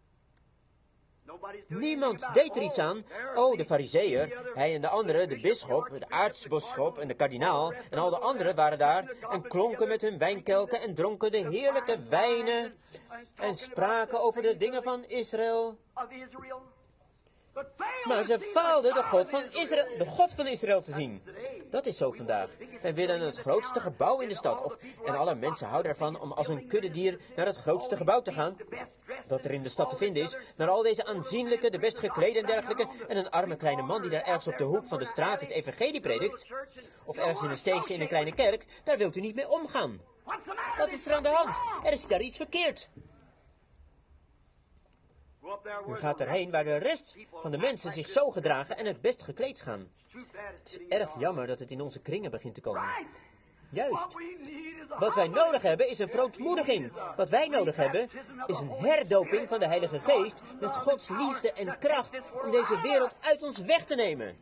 Niemand deed er iets aan. Oh, de fariseeër, hij en de anderen, de bisschop, de aartsbisschop en de kardinaal en al de anderen waren daar en klonken met hun wijnkelken en dronken de heerlijke wijnen en spraken over de dingen van Israël. Maar ze faalden de God van Israël, de God van Israël te zien. Dat is zo vandaag. Wij willen het grootste gebouw in de stad. Of, en alle mensen houden ervan om als een kuddedier naar het grootste gebouw te gaan. Dat er in de stad te vinden is. Naar al deze aanzienlijke, de best geklede en dergelijke. En een arme kleine man die daar ergens op de hoek van de straat het evangelie predikt. Of ergens in een steegje in een kleine kerk. Daar wilt u niet mee omgaan. Wat is er aan de hand? Er is daar iets verkeerd. U gaat erheen waar de rest van de mensen zich zo gedragen en het best gekleed gaan. Het is erg jammer dat het in onze kringen begint te komen. Juist. Wat wij nodig hebben is een verontmoediging. Wat wij nodig hebben is een herdoping van de Heilige Geest met Gods liefde en kracht om deze wereld uit ons weg te nemen.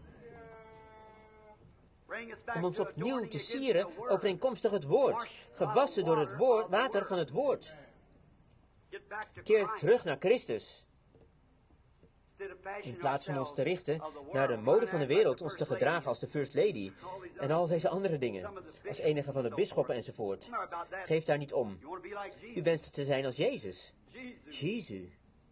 Om ons opnieuw te sieren overeenkomstig het woord, gewassen door het woord, water van het woord. Keer terug naar Christus. In plaats van ons te richten naar de mode van de wereld, ons te gedragen als de First Lady en al deze andere dingen, als enige van de bisschoppen enzovoort. Geef daar niet om. U wenst te zijn als Jezus. Jezus.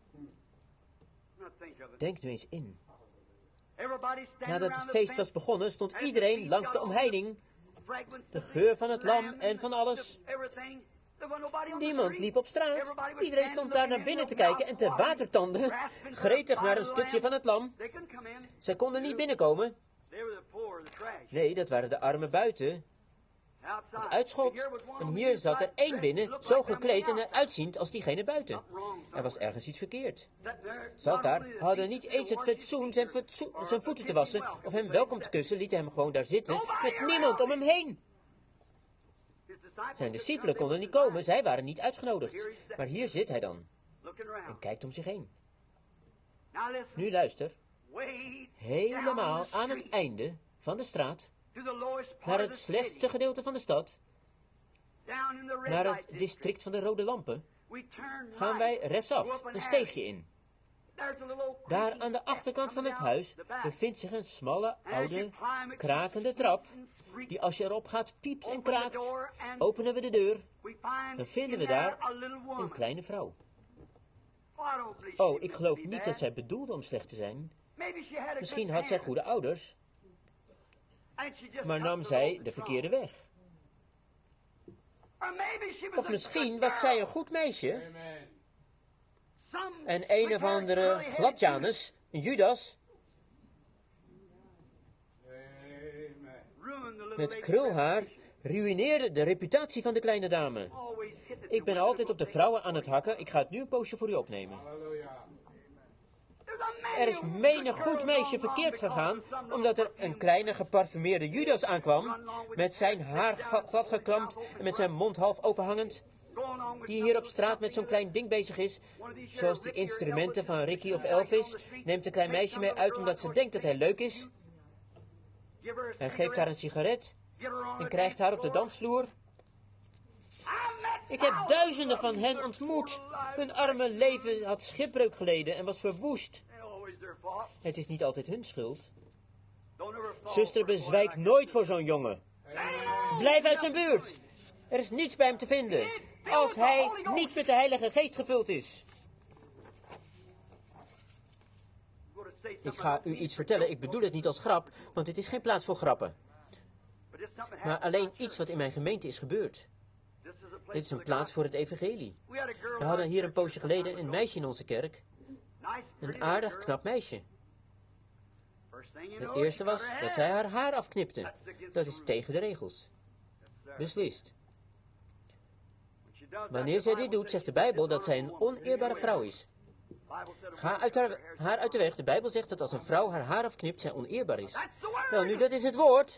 Denk nu eens in. Nadat het feest was begonnen, stond iedereen langs de omheining. De geur van het lam en van alles. Niemand liep op straat. Iedereen stond daar naar binnen te kijken en te watertanden, gretig naar een stukje van het lam. Zij konden niet binnenkomen. Nee, dat waren de armen buiten. Het uitschot. En hier zat er één binnen, zo gekleed en eruitziend als diegene buiten. Er was ergens iets verkeerd. Zat daar, hadden niet eens het fatsoen zijn, fatsoen, zijn voeten te wassen of hem welkom te kussen, lieten hem gewoon daar zitten, met niemand om hem heen. Zijn discipelen konden niet komen, zij waren niet uitgenodigd. Maar hier zit hij dan. En kijkt om zich heen. Nu luister. Helemaal aan het einde van de straat, naar het slechtste gedeelte van de stad, naar het district van de rode lampen, gaan wij rechtsaf, een steegje in. Daar aan de achterkant van het huis bevindt zich een smalle, oude, krakende trap, die als je erop gaat piept en kraakt. Openen we de deur, dan vinden we daar een kleine vrouw. Oh, ik geloof niet dat zij bedoelde om slecht te zijn. Misschien had zij goede ouders, maar nam zij de verkeerde weg. Of misschien was zij een goed meisje. En een of andere Gladjanus, een Judas, met krulhaar, ruïneerde de reputatie van de kleine dame. Ik ben altijd op de vrouwen aan het hakken. Ik ga het nu een poosje voor u opnemen. Er is menig goed meisje verkeerd gegaan, omdat er een kleine geparfumeerde Judas aankwam, met zijn haar gladgeklampt en met zijn mond half openhangend, die hier op straat met zo'n klein ding bezig is, zoals de instrumenten van Ricky of Elvis, neemt een klein meisje mee uit omdat ze denkt dat hij leuk is, en geeft haar een sigaret, en krijgt haar op de dansvloer. Ik heb duizenden van hen ontmoet. Hun arme leven had schipbreuk geleden en was verwoest. Het is niet altijd hun schuld. Zuster, bezwijk nooit voor zo'n jongen. Blijf uit zijn buurt. Er is niets bij hem te vinden, als hij niet met de Heilige Geest gevuld is. Ik ga u iets vertellen, ik bedoel het niet als grap, want dit is geen plaats voor grappen. Maar alleen iets wat in mijn gemeente is gebeurd. Dit is een plaats voor het evangelie. We hadden hier een poosje geleden een meisje in onze kerk. Een aardig, knap meisje. Het eerste was dat zij haar haar afknipte. Dat is tegen de regels. Beslist. Wanneer zij dit doet, zegt de Bijbel dat zij een oneerbare vrouw is. Ga uit haar, haar uit de weg. De Bijbel zegt dat als een vrouw haar haar afknipt, zij oneerbaar is. Wel nu, dat is het woord.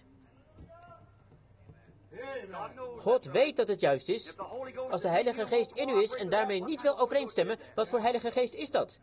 God weet dat het juist is. Als de Heilige Geest in u is en daarmee niet wil overeenstemmen, wat voor Heilige Geest is dat?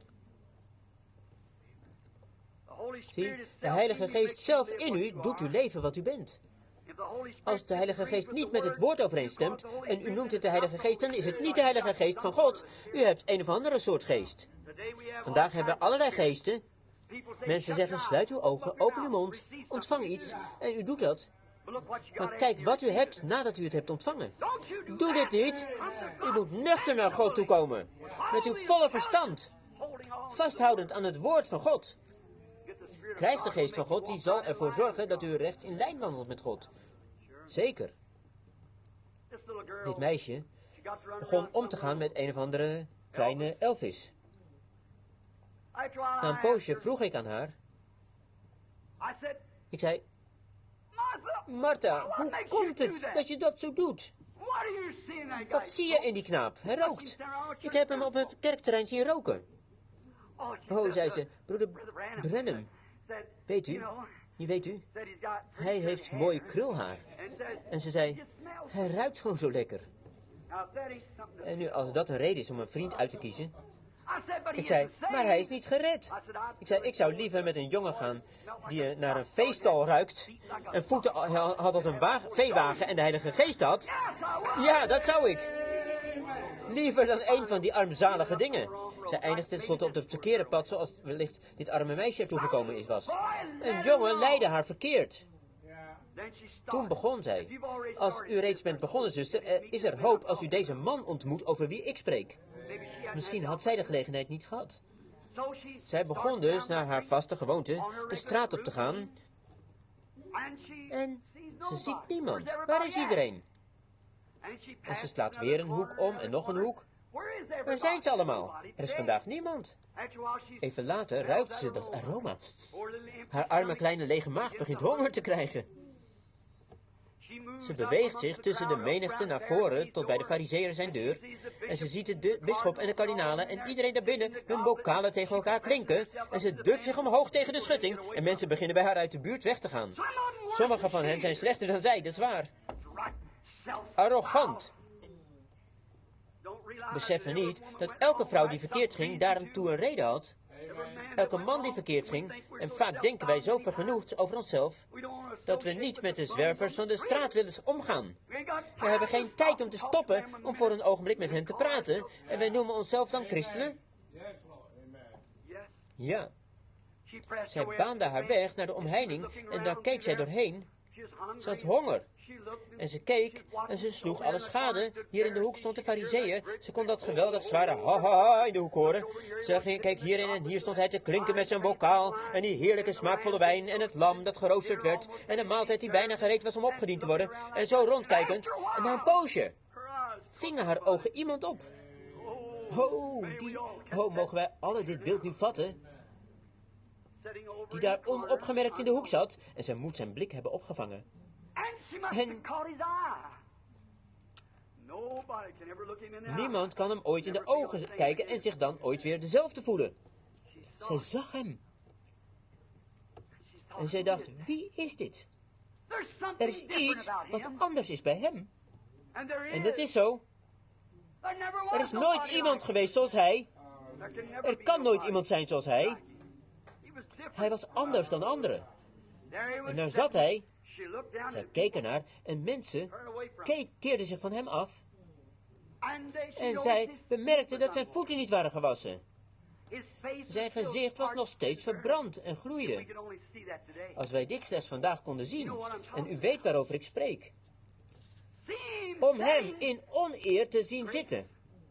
Zie, de Heilige Geest zelf in u doet u leven wat u bent. Als de Heilige Geest niet met het woord overeenstemt en u noemt het de Heilige Geest, dan is het niet de Heilige Geest van God. U hebt een of andere soort geest. Vandaag hebben we allerlei geesten. Mensen zeggen, sluit uw ogen, open uw mond, ontvang iets en u doet dat. Maar kijk wat u hebt nadat u het hebt ontvangen. Doe dit niet. U moet nuchter naar God toekomen. Met uw volle verstand. Vasthoudend aan het woord van God. Krijg de geest van God, die zal ervoor zorgen dat u recht in lijn wandelt met God. Zeker. Dit meisje begon om te gaan met een of andere kleine Elvis. Na een poosje vroeg ik aan haar. Ik zei, Martha, hoe komt het dat je dat zo doet? Wat zie je in die knaap? Hij rookt. Ik heb hem op het kerkterrein zien roken. Oh, zei ze, broeder Branham. Weet u, je weet u, hij heeft mooi krulhaar. En ze zei, hij ruikt gewoon zo lekker. En nu, als dat een reden is om een vriend uit te kiezen. Ik zei, maar hij is niet gered. Ik zei, ik zou liever met een jongen gaan die naar een veestal ruikt en voeten had als een wagen, veewagen en de Heilige Geest had. Ja, dat zou ik. Liever dan een van die armzalige dingen. Zij eindigde tenslotte op het verkeerde pad, zoals wellicht dit arme meisje er toegekomen is was. Een jongen leidde haar verkeerd. Toen begon zij. Als u reeds bent begonnen, zuster, er is er hoop als u deze man ontmoet over wie ik spreek. Misschien had zij de gelegenheid niet gehad. Zij begon dus naar haar vaste gewoonte de straat op te gaan. En ze ziet niemand. Waar is iedereen? En ze slaat weer een hoek om en nog een hoek. Waar zijn ze allemaal? Er is vandaag niemand. Even later ruikt ze dat aroma. Haar arme kleine lege maag begint honger te krijgen. Ze beweegt zich tussen de menigte naar voren tot bij de farizeeër zijn deur. En ze ziet de bisschop en de kardinalen en iedereen daarbinnen hun bokalen tegen elkaar klinken. En ze duwt zich omhoog tegen de schutting en mensen beginnen bij haar uit de buurt weg te gaan. Sommigen van hen zijn slechter dan zij, dat is waar. Arrogant. Beseffen niet dat elke vrouw die verkeerd ging daartoe een reden had. Elke man die verkeerd ging, en vaak denken wij zo vergenoegd over onszelf, dat we niet met de zwervers van de straat willen omgaan. We hebben geen tijd om te stoppen om voor een ogenblik met hen te praten, en wij noemen onszelf dan christenen. Ja. Zij baande haar weg naar de omheining en daar keek zij doorheen. Ze had honger. En ze keek en ze sloeg alle schade. Hier in de hoek stond de farizeeër. Ze kon dat geweldig zware ha ha ha in de hoek horen. Ze ging, keek hierin en hier stond hij te klinken met zijn bokaal. En die heerlijke smaakvolle wijn en het lam dat geroosterd werd. En de maaltijd die bijna gereed was om opgediend te worden. En zo rondkijkend. En na een poosje vingen haar ogen iemand op. Oh, die, oh, mogen wij alle dit beeld nu vatten? Die daar onopgemerkt in de hoek zat. En zij moet zijn blik hebben opgevangen. En niemand kan hem ooit in de ogen kijken en zich dan ooit weer dezelfde voelen. Zij zag hem. En zij dacht, wie is dit? Er is iets wat anders is bij hem. En dat is zo. Er is nooit iemand geweest zoals hij. Er kan nooit iemand zijn zoals hij. Hij was anders dan anderen. En daar zat hij. Zij keek ernaar en mensen keek, keerden zich van hem af. En zij bemerkte dat zijn voeten niet waren gewassen. Zijn gezicht was nog steeds verbrand en gloeide. Als wij dit slechts vandaag konden zien, en u weet waarover ik spreek. Om hem in oneer te zien zitten.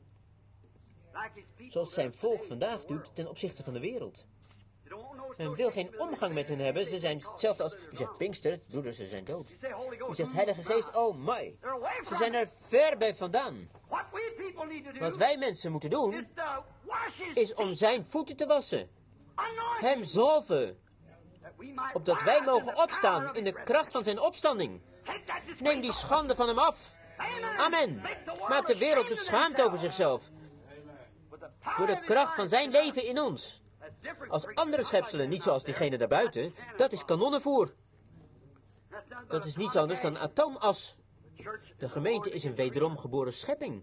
Zoals zijn volk vandaag doet ten opzichte van de wereld. Men wil geen omgang met hen hebben. Ze zijn hetzelfde als, u zegt Pinkster, broeders, ze zijn dood. U zegt Heilige Geest, oh my. Ze zijn er ver bij vandaan. Wat wij mensen moeten doen, is om zijn voeten te wassen. Hem zalven. Opdat wij mogen opstaan in de kracht van zijn opstanding. Neem die schande van hem af. Amen. Maak de wereld beschaamd over zichzelf. Door de kracht van zijn leven in ons. Als andere schepselen, niet zoals diegene daarbuiten, dat is kanonnenvoer. Dat is niets anders dan atoomas. De gemeente is een wederom geboren schepping.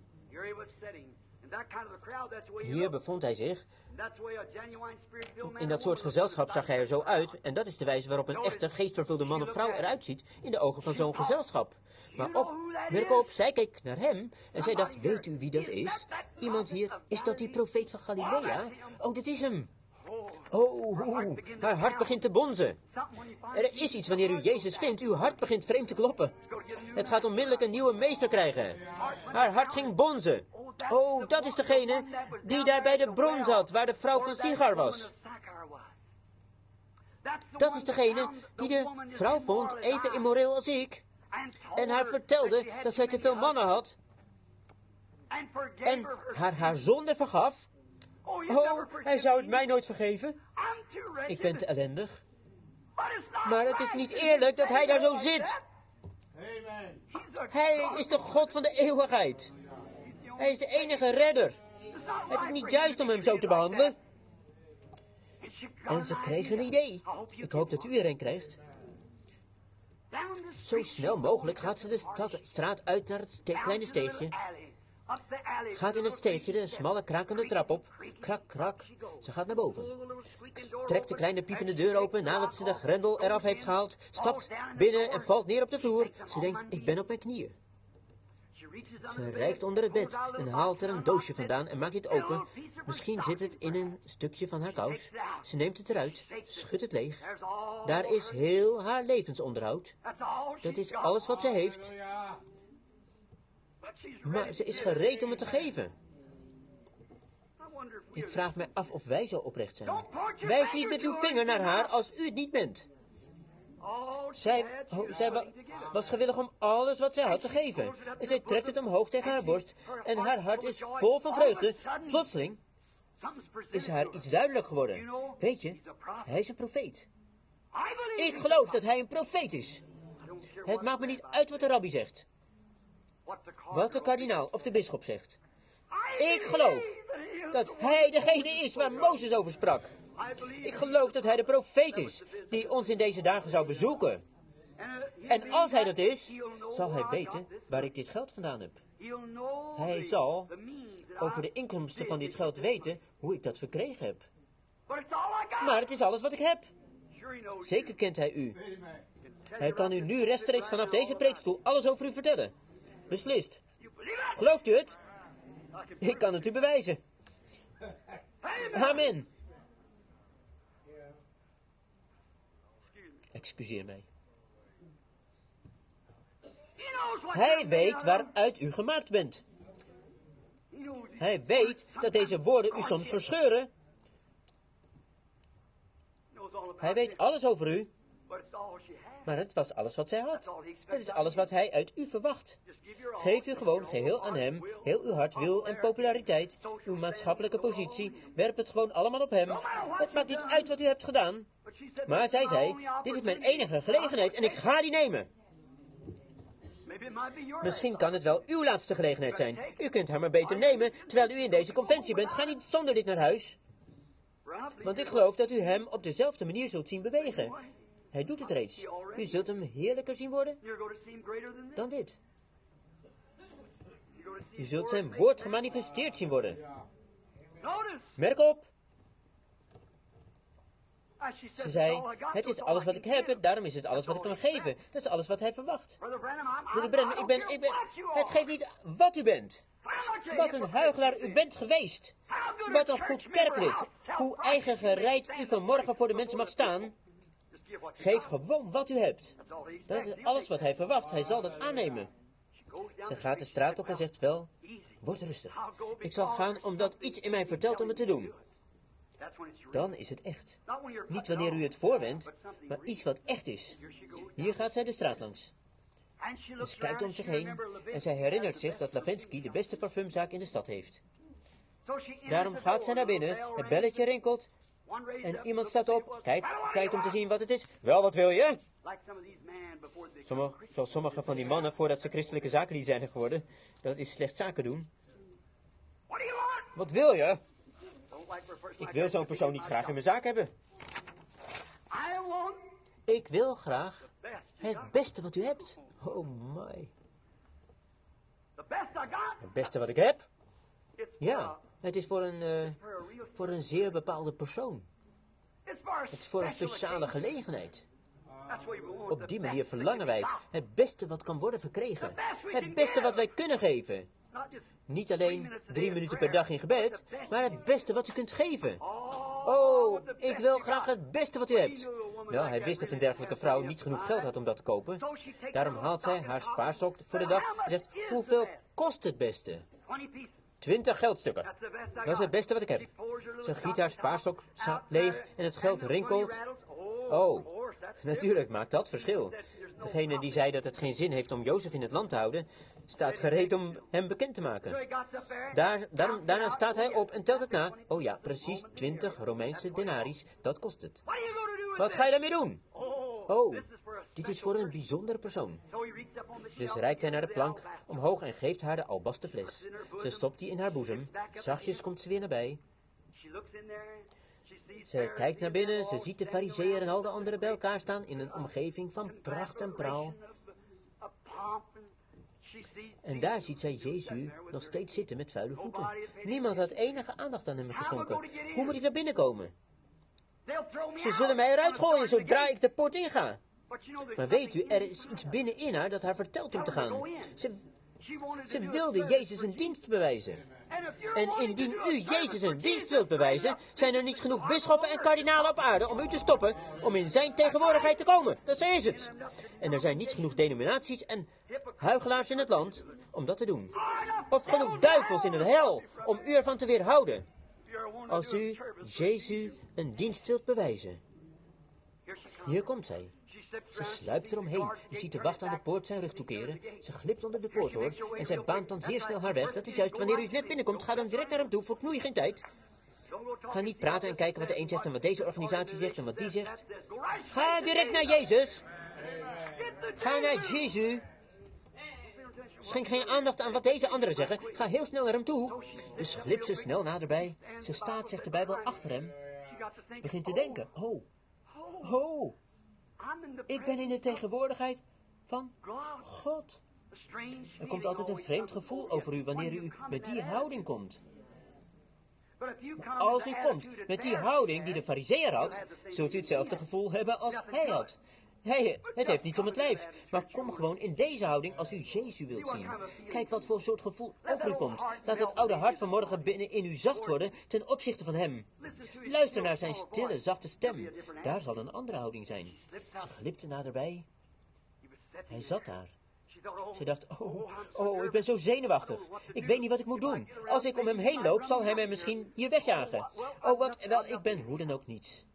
Hier bevond hij zich. In dat soort gezelschap zag hij er zo uit. En dat is de wijze waarop een echte geestvervulde man of vrouw eruit ziet in de ogen van zo'n gezelschap. Maar op, merk op, zij keek naar hem en zij dacht, weet u wie dat is? Iemand hier, is dat die profeet van Galilea? Oh, dat is hem. Oh, oh, haar hart begint te bonzen. Er is iets wanneer u Jezus vindt, uw hart begint vreemd te kloppen. Het gaat onmiddellijk een nieuwe meester krijgen. Haar hart ging bonzen. Oh, dat is degene die daar bij de bron zat, waar de vrouw van Sigar was. Dat is degene die de vrouw vond, even immoreel als ik. En haar vertelde dat zij te veel mannen had. En haar haar zonde vergaf. Oh, hij zou het mij nooit vergeven. Ik ben te ellendig. Maar het is niet eerlijk dat hij daar zo zit. Hij is de God van de eeuwigheid. Hij is de enige redder. Het is niet juist om hem zo te behandelen. En ze kreeg een idee. Ik hoop dat u er een krijgt. Zo snel mogelijk gaat ze de stad, straat uit naar het ste- kleine steegje. Gaat in het steegje de smalle krakende trap op. Krak, krak. Ze gaat naar boven. Trekt de kleine piepende deur open nadat ze de grendel eraf heeft gehaald. Stapt binnen en valt neer op de vloer. Ze denkt, ik ben op mijn knieën. Ze reikt onder het bed en haalt er een doosje vandaan en maakt dit open. Misschien zit het in een stukje van haar kous. Ze neemt het eruit, schudt het leeg. Daar is heel haar levensonderhoud. Dat is alles wat ze heeft. Maar ze is gereed om het te geven. Ik vraag me af of wij zo oprecht zijn. Wijs niet met uw vinger naar haar als u het niet bent. Zij, oh, zij wa, was gewillig om alles wat zij had te geven. En zij trekt het omhoog tegen haar borst. En haar hart is vol van vreugde. Plotseling is haar iets duidelijk geworden. Weet je, hij is een profeet. Ik geloof dat hij een profeet is. Het maakt me niet uit wat de rabbi zegt. Wat de kardinaal of de bisschop zegt. Ik geloof dat hij degene is waar Mozes over sprak. Ik geloof dat hij de profeet is die ons in deze dagen zou bezoeken. En als hij dat is, zal hij weten waar ik dit geld vandaan heb. Hij zal over de inkomsten van dit geld weten hoe ik dat verkregen heb. Maar het is alles wat ik heb. Zeker kent hij u. Hij kan u nu rechtstreeks vanaf deze preekstoel alles over u vertellen. Beslist. Gelooft u het? Ik kan het u bewijzen. Amen. Excuseer mij. Hij weet waaruit u gemaakt bent. Hij weet dat deze woorden u soms verscheuren. Hij weet alles over u. Maar het was alles wat zij had. Dat is alles wat hij uit u verwacht. Geef u gewoon geheel aan hem, heel uw hart, wil en populariteit, uw maatschappelijke positie, werp het gewoon allemaal op hem. Het maakt niet uit wat u hebt gedaan. Maar zij zei, dit is mijn enige gelegenheid en ik ga die nemen. Misschien kan het wel uw laatste gelegenheid zijn. U kunt haar maar beter nemen, terwijl u in deze conventie bent. Ga niet zonder dit naar huis. Want ik geloof dat u hem op dezelfde manier zult zien bewegen. Hij doet het reeds. U zult hem heerlijker zien worden dan dit. U zult zijn woord gemanifesteerd zien worden. Merk op. Ze zei, het is alles wat ik heb, daarom is het alles wat ik kan geven. Dat is alles wat hij verwacht. Broeder Branham, ik ben, ik ben, het geeft niet wat u bent. Wat een huichelaar u bent geweest. Wat een goed kerklid. Hoe eigen gereid u vanmorgen voor de mensen mag staan. Geef gewoon wat u hebt. Dat is alles wat hij verwacht. Hij zal dat aannemen. Ze gaat de straat op en zegt wel, word rustig. Ik zal gaan omdat iets in mij vertelt om het te doen. Dan is het echt. Niet wanneer u het voorwendt, maar iets wat echt is. Hier gaat zij de straat langs. En ze kijkt om zich heen en zij herinnert zich dat Lavenski de beste parfumzaak in de stad heeft. Daarom gaat zij naar binnen, het belletje rinkelt en iemand staat op, kijkt, kijkt om te zien wat het is. Wel, wat wil je? Sommige, zoals sommige van die mannen, voordat ze christelijke zakenlieden zijn geworden, dat is slecht zaken doen. Wat wil je? Ik wil zo'n persoon niet graag in mijn zaak hebben. Ik wil graag het beste wat u hebt. Oh my. Het beste wat ik heb? Ja, het is voor een, uh, voor een zeer bepaalde persoon. Het is voor een speciale gelegenheid. Op die manier verlangen wij het. Het beste wat kan worden verkregen. Het beste wat wij kunnen geven. Niet alleen drie minuten per dag in gebed, maar het beste wat u kunt geven. Oh, ik wil graag het beste wat u hebt. Wel, hij wist dat een dergelijke vrouw niet genoeg geld had om dat te kopen. Daarom haalt zij haar spaarstok voor de dag en zegt, hoeveel kost het beste? Twintig geldstukken. Dat is het beste wat ik heb. Ze giet haar spaarstok leeg en het geld rinkelt. Oh, natuurlijk maakt dat verschil. Degene die zei dat het geen zin heeft om Jozef in het land te houden, staat gereed om hem bekend te maken. Daar, daar, daarna staat hij op en telt het na. Oh ja, precies twintig Romeinse denaries, dat kost het. Wat ga je daarmee doen? Oh, dit is voor een bijzondere persoon. Dus reikt hij naar de plank omhoog en geeft haar de albasten fles. Ze stopt die in haar boezem. Zachtjes komt ze weer nabij. Ze kijkt naar binnen, ze ziet de farizeeër en al de anderen bij elkaar staan in een omgeving van pracht en praal. En daar ziet zij Jezus nog steeds zitten met vuile voeten. Niemand had enige aandacht aan hem geschonken. Hoe moet ik naar binnen komen? Ze zullen mij eruit gooien zodra ik de poort inga. Maar weet u, er is iets binnenin haar dat haar vertelt om te gaan. Ze, Ze wilde Jezus een dienst bewijzen. En indien u Jezus een dienst wilt bewijzen, zijn er niet genoeg bisschoppen en kardinalen op aarde om u te stoppen om in zijn tegenwoordigheid te komen. Dat zo is het. En er zijn niet genoeg denominaties en huichelaars in het land om dat te doen. Of genoeg duivels in het hel om u ervan te weerhouden. Als u Jezus een dienst wilt bewijzen. Hier komt zij. Ze sluipt eromheen en ziet de wacht aan de poort zijn rug toekeren. Ze glipt onder de poorthoor en zij baant dan zeer snel haar weg. Dat is juist wanneer u net binnenkomt, ga dan direct naar hem toe, verknoei geen tijd. Ga niet praten en kijken wat de een zegt en wat deze organisatie zegt en wat die zegt. Ga direct naar Jezus. Ga naar Jezus. Schenk geen aandacht aan wat deze anderen zeggen. Ga heel snel naar hem toe. Dus glipt ze snel naderbij. Ze staat, zegt de Bijbel, achter hem. Ze begint te denken. Oh, oh. Ik ben in de tegenwoordigheid van God. Er komt altijd een vreemd gevoel over u wanneer u met die houding komt. Als u komt met die houding die de farizeeër had, zult u hetzelfde gevoel hebben als hij had. Hij, het heeft niets om het lijf, maar kom gewoon in deze houding als u Jezus wilt zien. Kijk wat voor soort gevoel over u komt. Laat het oude hart vanmorgen binnen in u zacht worden ten opzichte van hem. Luister naar zijn stille, zachte stem. Daar zal een andere houding zijn. Ze glipte naderbij. Hij zat daar. Ze dacht, oh, oh, ik ben zo zenuwachtig. Ik weet niet wat ik moet doen. Als ik om hem heen loop, zal hij mij misschien hier wegjagen. Oh, wat, wel, ik ben hoe dan ook niets.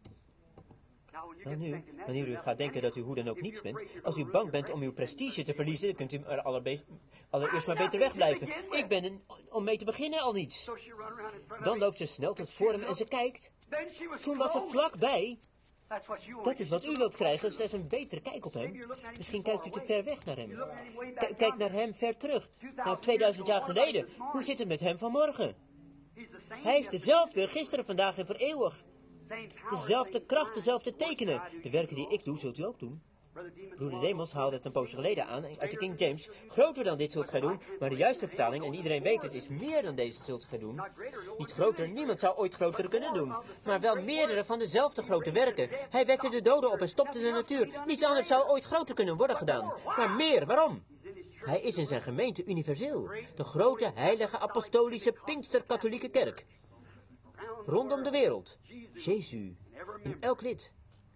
Nou nu, wanneer u gaat denken dat u hoe dan ook niets bent, als u bang bent om uw prestige te verliezen, dan kunt u er allereerst maar beter wegblijven. Ik ben een, om mee te beginnen al niets. Dan loopt ze snel tot voor hem en ze kijkt. Toen was ze vlakbij. Dat is wat u wilt krijgen, slechts een betere kijk op hem. Misschien kijkt u te ver weg naar hem. K- kijk naar hem ver terug, naar tweeduizend jaar geleden. Hoe zit het met hem vanmorgen? Hij is dezelfde, gisteren, vandaag en voor eeuwig. Dezelfde kracht, dezelfde tekenen. De werken die ik doe, zult u ook doen. Broeder Demos haalde het een poosje geleden aan uit de King James. Groter dan dit zult gij doen, maar de juiste vertaling, en iedereen weet het, is meer dan deze zult gij doen. Niet groter, niemand zou ooit grotere kunnen doen, maar wel meerdere van dezelfde grote werken. Hij wekte de doden op en stopte de natuur. Niets anders zou ooit groter kunnen worden gedaan. Maar meer, waarom? Hij is in zijn gemeente universeel. De grote, heilige, apostolische, pinkster-katholieke kerk. Rondom de wereld. Jezus. In elk lid.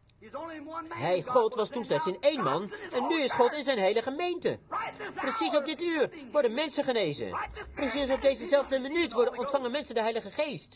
Hij, God, was toen slechts in één man en nu is God in zijn hele gemeente. Precies op dit uur worden mensen genezen. Precies op dezezelfde minuut worden ontvangen mensen de Heilige Geest.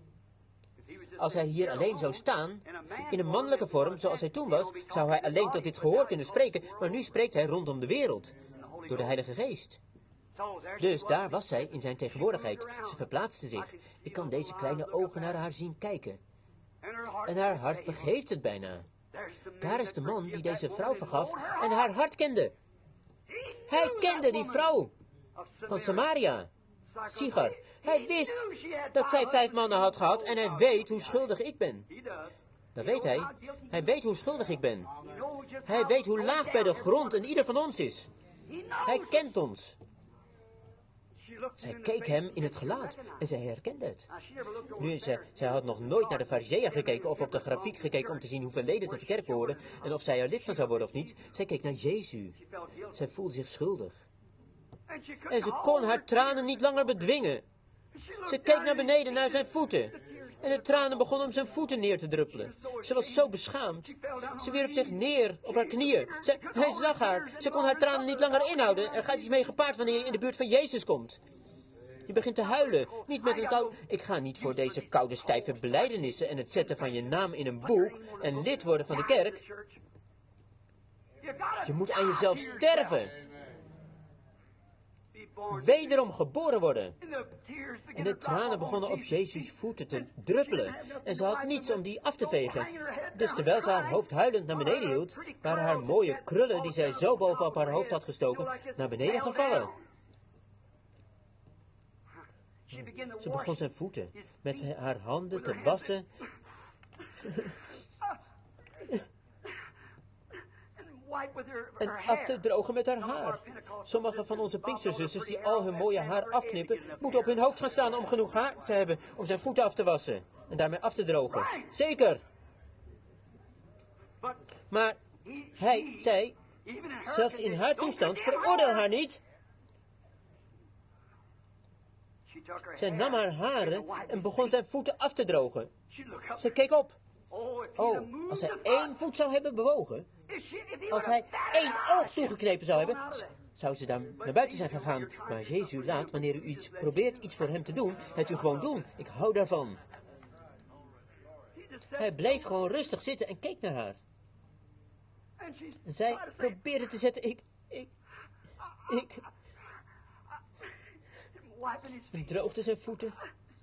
Als hij hier alleen zou staan, in een mannelijke vorm zoals hij toen was, zou hij alleen tot dit gehoor kunnen spreken, maar nu spreekt hij rondom de wereld, door de Heilige Geest. Dus daar was zij in zijn tegenwoordigheid. Ze verplaatste zich. Ik kan deze kleine ogen naar haar zien kijken. En haar hart begeeft het bijna. Daar is de man die deze vrouw vergaf en haar hart kende. Hij kende die vrouw van Samaria, Sigar. Hij wist dat zij vijf mannen had gehad en hij weet hoe schuldig ik ben. Dat weet hij. Hij weet hoe schuldig ik ben. Hij weet hoe laag bij de grond en ieder van ons is. Hij kent ons. Zij keek hem in het gelaat en zij herkende het. Nu, zij, zij had nog nooit naar de farizeeër gekeken of op de grafiek gekeken om te zien hoeveel leden tot de kerk behoorden en of zij er lid van zou worden of niet. Zij keek naar Jezus. Zij voelde zich schuldig. En ze kon haar tranen niet langer bedwingen. Ze keek naar beneden naar zijn voeten. En de tranen begonnen om zijn voeten neer te druppelen. Ze was zo beschaamd. Ze wierp zich neer op haar knieën. Ze, hij zag haar. Ze kon haar tranen niet langer inhouden. Er gaat iets mee gepaard wanneer je in de buurt van Jezus komt. Je begint te huilen. Niet met een koude... Ik ga niet voor deze koude, stijve belijdenissen en het zetten van je naam in een boek en lid worden van de kerk. Je moet aan jezelf sterven. Wederom geboren worden. En de tranen begonnen op Jezus' voeten te druppelen. En ze had niets om die af te vegen. Dus terwijl ze haar hoofd huilend naar beneden hield, waren haar mooie krullen die zij zo bovenop haar hoofd had gestoken, naar beneden gevallen. Ze begon zijn voeten met haar handen te wassen. En af te drogen met haar haar. Sommige van onze Pinksterzusters die al hun mooie haar afknippen, moeten op hun hoofd gaan staan om genoeg haar te hebben om zijn voeten af te wassen. En daarmee af te drogen. Zeker. Maar hij zei, zelfs in haar toestand, veroordeel haar niet. Zij nam haar haren en begon zijn voeten af te drogen. Ze keek op. Oh, als hij één voet zou hebben bewogen, als hij één oog toegeknepen zou hebben, zou ze dan naar buiten zijn gegaan. Maar Jezus laat, wanneer u iets probeert iets voor hem te doen, het u gewoon doen. Ik hou daarvan. Hij bleef gewoon rustig zitten en keek naar haar. En zij probeerde te zetten, ik, ik, ik... En droogde zijn voeten.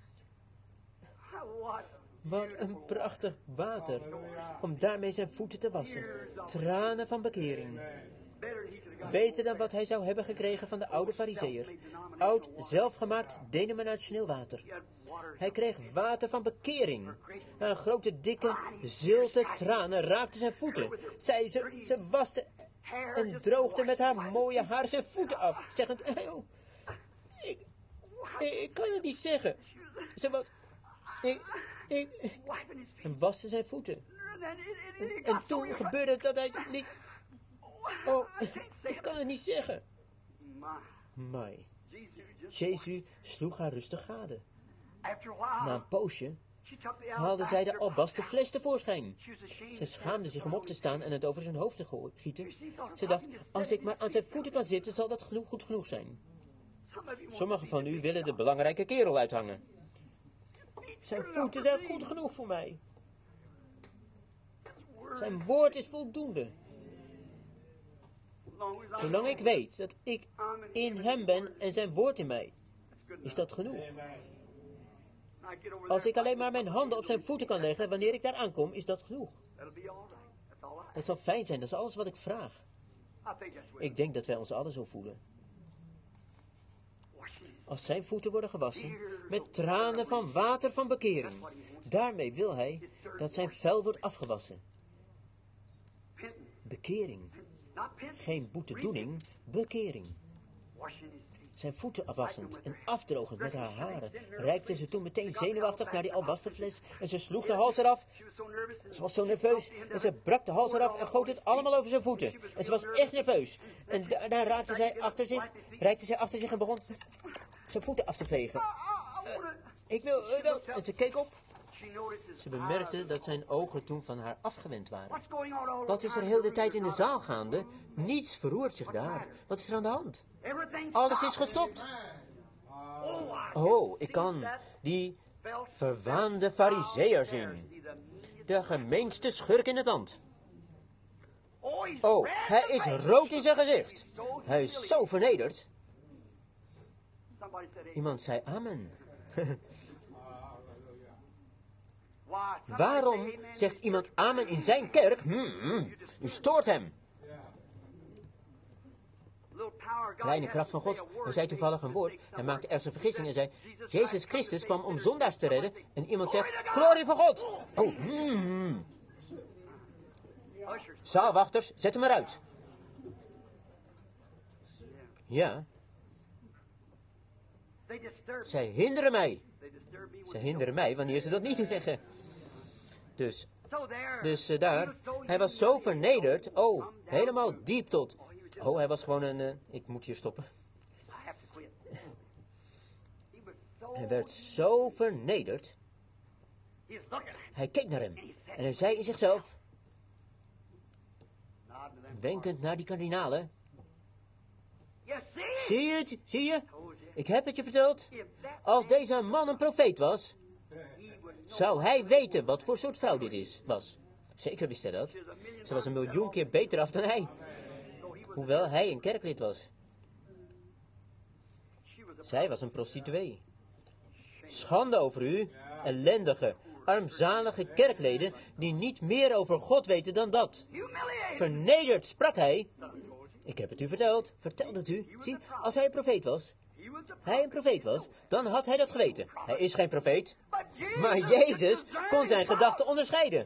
Wat een prachtig water, om daarmee zijn voeten te wassen. Tranen van bekering. Beter dan wat hij zou hebben gekregen van de oude farizeeër. Oud, zelfgemaakt, denominationeel water. Hij kreeg water van bekering. Een grote, dikke, zilte tranen raakten zijn voeten. Zij, ze, ze waste en droogde met haar mooie haar zijn voeten af. Zeggend, oh, ik, ik, ik kan het niet zeggen. Ze was... Ik, ik, ik, en waste zijn voeten. En, en toen gebeurde het dat hij liet... Oh, ik kan het niet zeggen. Mai. Jezus sloeg haar rustig gade. Na een poosje haalde zij de albasten fles tevoorschijn. Zij schaamde zich om op te staan en het over zijn hoofd te gieten. Ze dacht, als ik maar aan zijn voeten kan zitten, zal dat genoeg, goed genoeg zijn. Sommigen van u willen de belangrijke kerel uithangen. Zijn voeten zijn goed genoeg voor mij. Zijn woord is voldoende. Zolang ik weet dat ik in hem ben en zijn woord in mij, is dat genoeg. Als ik alleen maar mijn handen op zijn voeten kan leggen wanneer ik daar aankom, is dat genoeg. Dat zal fijn zijn, dat is alles wat ik vraag. Ik denk dat wij ons allen zo voelen. Als zijn voeten worden gewassen, met tranen van water van bekering. Daarmee wil hij dat zijn vuil wordt afgewassen. Bekering. Geen boetedoening, bekering. Zijn voeten afwassend en afdrogend met haar haren, reikte ze toen meteen zenuwachtig naar die albastenfles en ze sloeg de hals eraf. Ze was zo nerveus en ze brak de hals eraf en goot het allemaal over zijn voeten. En ze was echt nerveus. En daarna raakte zij achter zich, reikte zij achter zich en begon zijn voeten af te vegen. Uh, ik wil uh, dat. En ze keek op. Ze bemerkte dat zijn ogen toen van haar afgewend waren. Wat is er heel de tijd in de zaal gaande? Niets verroert zich daar. Wat is er aan de hand? Alles is gestopt. Oh, ik kan die verwaande farizeeër zien. De gemeenste schurk in het land. Oh, hij is rood in zijn gezicht. Hij is zo vernederd. Iemand zei amen. Waarom zegt iemand amen in zijn kerk? Hmm, u stoort hem. Kleine kracht van God. Hij zei toevallig een woord. Hij maakte ergens een vergissing en zei, Jezus Christus kwam om zondaars te redden. En iemand zegt, glorie van God. Oh, hmm. Zaalwachters, zet hem eruit. Ja. Zij hinderen mij. Zij hinderen mij wanneer ze dat niet zeggen. Dus, dus uh, daar, hij was zo vernederd, oh, helemaal diep tot, oh, hij was gewoon een, uh, ik moet hier stoppen. Hij werd zo vernederd, hij keek naar hem en hij zei in zichzelf, wenkend naar die kardinalen, zie je het, zie je, ik heb het je verteld, als deze man een profeet was, zou hij weten wat voor soort vrouw dit is, was. Zeker wist hij dat. Ze was een miljoen keer beter af dan hij. Hoewel hij een kerklid was. Zij was een prostituee. Schande over u, ellendige, armzalige kerkleden die niet meer over God weten dan dat. Vernederd sprak hij. Ik heb het u verteld, vertelde het u. Zie, als hij een profeet was, hij een profeet was, dan had hij dat geweten. Hij is geen profeet. Maar Jezus kon zijn gedachten onderscheiden.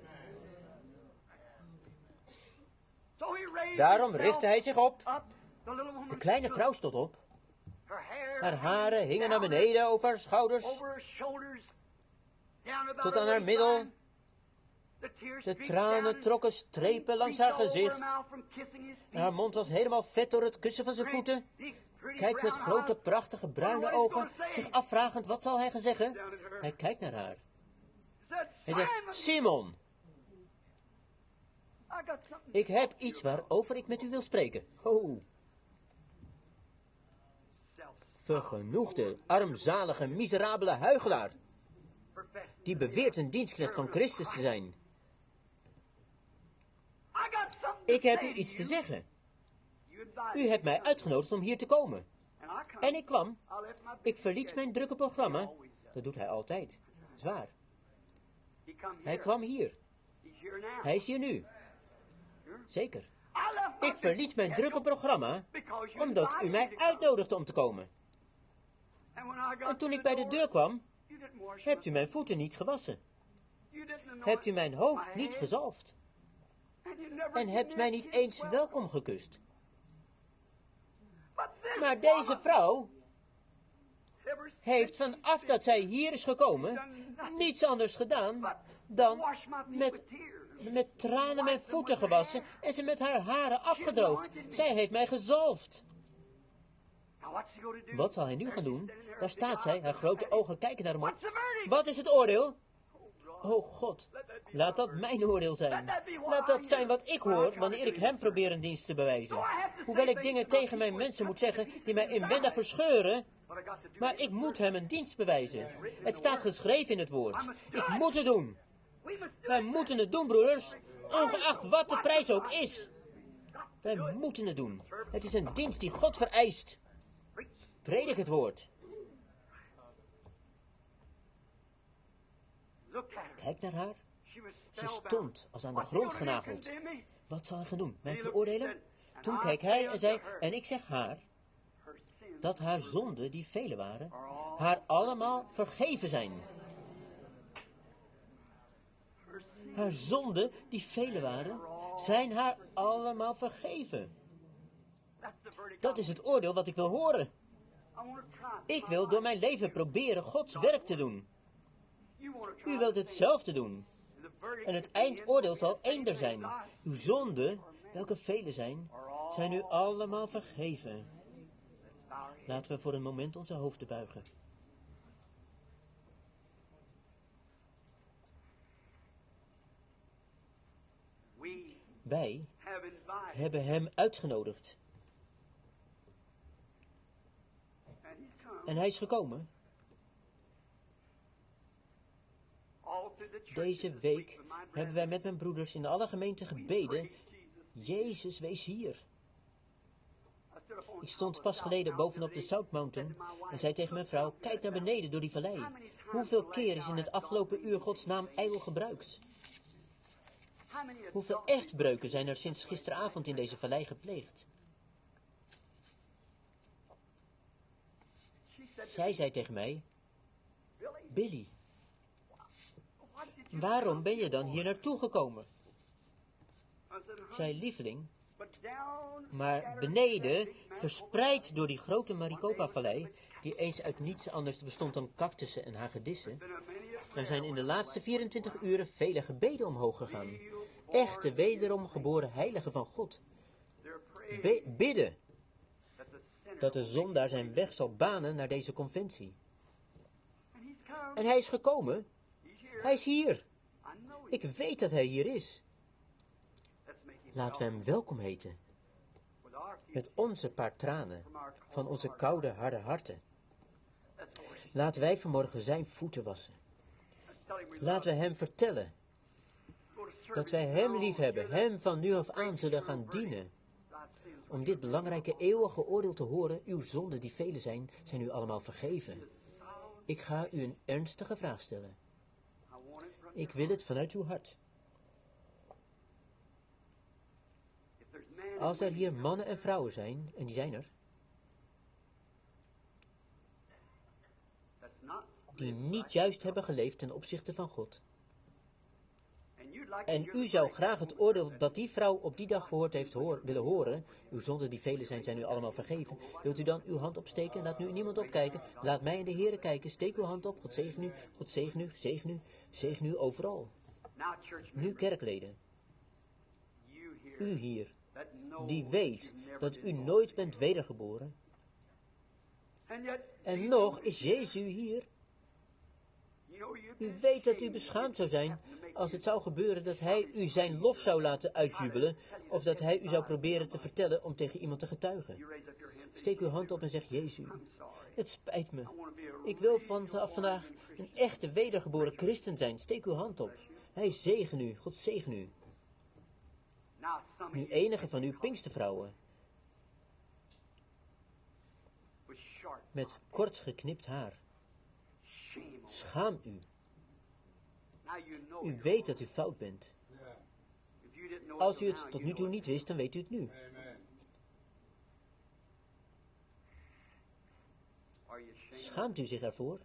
Daarom richtte hij zich op. De kleine vrouw stond op. Haar haren hingen naar beneden over haar schouders. Tot aan haar middel. De tranen trokken strepen langs haar gezicht. En haar mond was helemaal vet door het kussen van zijn voeten. kijkt met grote, prachtige, bruine ogen, zich afvragend, wat zal hij gaan zeggen? Hij kijkt naar haar. Hij zegt, Simon, ik heb iets waarover ik met u wil spreken. Oh. Vergenoegde, armzalige, miserabele huichelaar. Die beweert een dienstknecht van Christus te zijn. Ik heb u iets te zeggen. U hebt mij uitgenodigd om hier te komen. En ik kwam. Ik verliet mijn drukke programma. Dat doet hij altijd. Zwaar. Hij kwam hier. Hij is hier nu. Zeker. Ik verliet mijn drukke programma omdat u mij uitnodigde om te komen. En toen ik bij de deur kwam, hebt u mijn voeten niet gewassen. Hebt u mijn hoofd niet gezalfd. En hebt mij niet eens welkom gekust. Maar deze vrouw heeft vanaf dat zij hier is gekomen niets anders gedaan dan met, met tranen mijn voeten gewassen en ze met haar haren afgedroogd. Zij heeft mij gezalfd. Wat zal hij nu gaan doen? Daar staat zij, haar grote ogen kijken naar hem op. Wat is het oordeel? Oh God, laat dat mijn oordeel zijn. Laat dat zijn wat ik hoor wanneer ik hem probeer een dienst te bewijzen. Hoewel ik dingen tegen mijn mensen moet zeggen die mij inwendig verscheuren, maar ik moet hem een dienst bewijzen. Het staat geschreven in het woord. Ik moet het doen. Wij moeten het doen, broeders, ongeacht wat de prijs ook is. Wij moeten het doen. Het is een dienst die God vereist. Predik het woord. Kijk naar haar. Ze stond als aan de grond genageld. Wat zal hij gaan doen? Mij veroordelen? Toen keek hij en zei, en ik zeg haar, dat haar zonden, die vele waren, haar allemaal vergeven zijn. Haar zonden, die vele waren, zijn haar allemaal vergeven. Dat is het oordeel wat ik wil horen. Ik wil door mijn leven proberen Gods werk te doen. U wilt hetzelfde doen. En het eindoordeel zal eender zijn. Uw zonden, welke vele zijn, zijn u allemaal vergeven. Laten we voor een moment onze hoofden buigen. Wij hebben hem uitgenodigd. En hij is gekomen. Deze week hebben wij met mijn broeders in alle gemeenten gebeden. Jezus, wees hier. Ik stond pas geleden bovenop de South Mountain en zei tegen mijn vrouw, kijk naar beneden door die vallei. Hoeveel keer is in het afgelopen uur Gods naam ijdel gebruikt? Hoeveel echtbreuken zijn er sinds gisteravond in deze vallei gepleegd? Zij zei tegen mij, Billy, waarom ben je dan hier naartoe gekomen? Ik zei, lieveling, maar beneden, verspreid door die grote Maricopa-vallei, die eens uit niets anders bestond dan cactussen en hagedissen, er zijn in de laatste vierentwintig uren vele gebeden omhoog gegaan. Echte, wederom geboren heiligen van God. Be- bidden dat de zondaar zijn weg zal banen naar deze conventie. En hij is gekomen. Hij is hier. Ik weet dat hij hier is. Laten we hem welkom heten. Met onze paar tranen van onze koude, harde harten. Laten wij vanmorgen zijn voeten wassen. Laten we hem vertellen dat wij hem lief hebben, hem van nu af aan zullen gaan dienen. Om dit belangrijke eeuwige oordeel te horen, uw zonden die vele zijn, zijn u allemaal vergeven. Ik ga u een ernstige vraag stellen. Ik wil het vanuit uw hart. Als er hier mannen en vrouwen zijn, en die zijn er, die niet juist hebben geleefd ten opzichte van God, en u zou graag het oordeel dat die vrouw op die dag gehoord heeft hoor, willen horen, uw zonden die vele zijn, zijn u allemaal vergeven, wilt u dan uw hand opsteken? Laat nu niemand opkijken, laat mij en de Heere kijken, steek uw hand op, God zegen u, God zegen u, zegen u, zegen u overal. Nu kerkleden, u hier, die weet dat u nooit bent wedergeboren, En nog is Jezus hier. U weet dat u beschaamd zou zijn als het zou gebeuren dat hij u zijn lof zou laten uitjubelen, of dat hij u zou proberen te vertellen om tegen iemand te getuigen. Steek uw hand op en zeg: Jezus, het spijt me. Ik wil vanaf vandaag een echte wedergeboren christen zijn. Steek uw hand op. Hij zegen u. God zegen u. Nu enige van uw pinkstervrouwen met kort geknipt haar. Schaam u. U weet dat u fout bent. Als u het tot nu toe niet wist, dan weet u het nu. Schaamt u zich ervoor?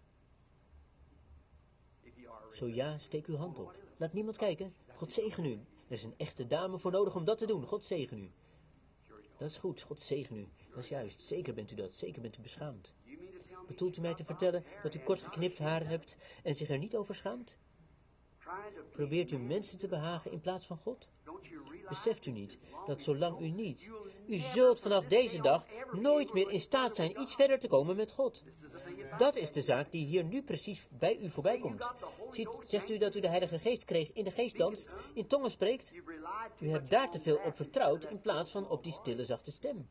Zo ja, steek uw hand op. Laat niemand kijken. God zegen u. Er is een echte dame voor nodig om dat te doen. God zegen u. Dat is goed. God zegen u. Dat is juist. Zeker bent u dat. Zeker bent u beschaamd. Bedoelt u mij te vertellen dat u kort geknipt haar hebt en zich er niet over schaamt? Probeert u mensen te behagen in plaats van God? Beseft u niet dat zolang u niet, u zult vanaf deze dag nooit meer in staat zijn iets verder te komen met God. Dat is de zaak die hier nu precies bij u voorbij komt. Ziet, zegt u dat u de Heilige Geest kreeg, in de geest danst, in tongen spreekt? U hebt daar te veel op vertrouwd in plaats van op die stille zachte stem.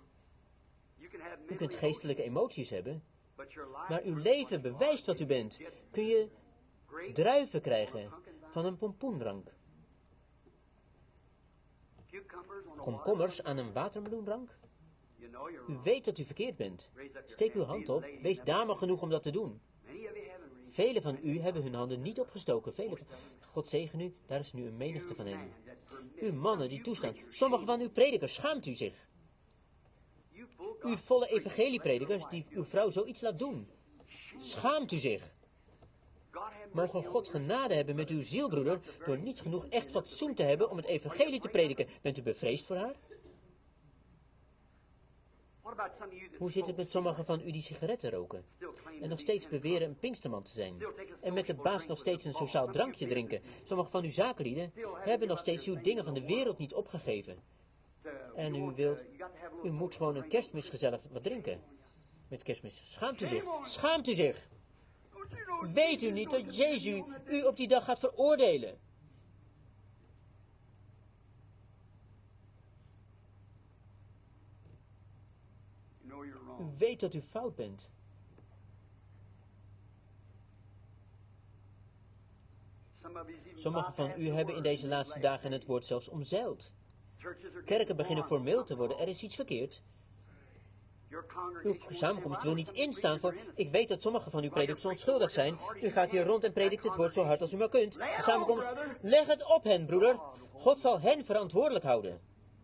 U kunt geestelijke emoties hebben, maar uw leven bewijst wat u bent. Kun je druiven krijgen van een pompoenrank? Komkommers aan een watermeloenrank? U weet dat u verkeerd bent. Steek uw hand op. Wees dame genoeg om dat te doen. Velen van u hebben hun handen niet opgestoken. Velen van... God zegen u, daar is nu een menigte van hen. U mannen die toestaan. Sommigen van uw predikers, schaamt u zich. U volle evangeliepredikers die uw vrouw zoiets laat doen. Schaamt u zich. Mogen God genade hebben met uw zielbroeder door niet genoeg echt fatsoen te hebben om het evangelie te prediken. Bent u bevreesd voor haar? Hoe zit het met sommigen van u die sigaretten roken en nog steeds beweren een pinksterman te zijn en met de baas nog steeds een sociaal drankje drinken? Sommigen van uw zakenlieden hebben nog steeds uw dingen van de wereld niet opgegeven. En u wilt, u moet gewoon een kerstmis gezellig wat drinken. Met kerstmis. Schaamt u zich. Schaamt u zich. Weet u niet dat Jezus u op die dag gaat veroordelen? U weet dat u fout bent. Sommigen van u hebben in deze laatste dagen het woord zelfs omzeild. Kerken beginnen formeel te worden. Er is iets verkeerd. Uw samenkomst wil niet instaan voor... Ik weet dat sommigen van uw predikers onschuldig zijn. U gaat hier rond en predikt het woord zo hard als u maar kunt. De samenkomst... Leg het op hen, broeder. God zal hen verantwoordelijk houden.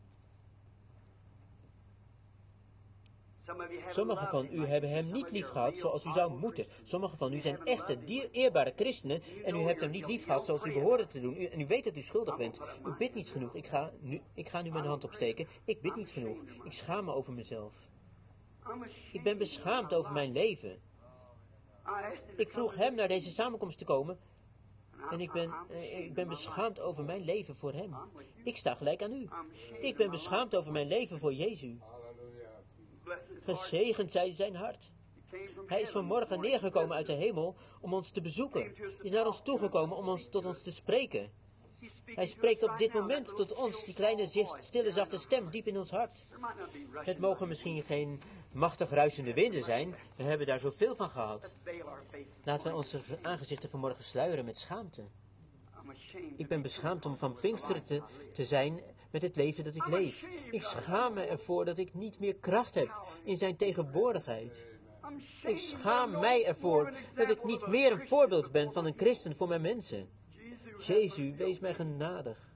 Sommigen van u hebben hem niet lief gehad zoals u zou moeten. Sommigen van u zijn echte, dier, eerbare christenen en u hebt hem niet lief gehad zoals u behoorde te doen. U, en u weet dat u schuldig bent. U bidt niet genoeg. Ik ga, nu, ik ga nu mijn hand opsteken. Ik bid niet genoeg. Ik schaam me over mezelf. Ik ben beschaamd over mijn leven. Ik vroeg hem naar deze samenkomst te komen. En ik ben, eh, ik ben beschaamd over mijn leven voor hem. Ik sta gelijk aan u. Ik ben beschaamd over mijn leven voor Jezus. Gezegend zij zijn hart. Hij is vanmorgen neergekomen uit de hemel om ons te bezoeken. Is naar ons toegekomen om ons tot ons te spreken. Hij spreekt op dit moment tot ons, die kleine, stille, zachte stem diep in ons hart. Het mogen misschien geen machtig ruisende winden zijn. We hebben daar zoveel van gehad. Laten wij onze aangezichten vanmorgen sluieren met schaamte. Ik ben beschaamd om van Pinksteren te, te zijn met het leven dat ik leef. Ik schaam me ervoor dat ik niet meer kracht heb in zijn tegenwoordigheid. Ik schaam mij ervoor dat ik niet meer een voorbeeld ben van een christen voor mijn mensen. Jezus, wees mij genadig.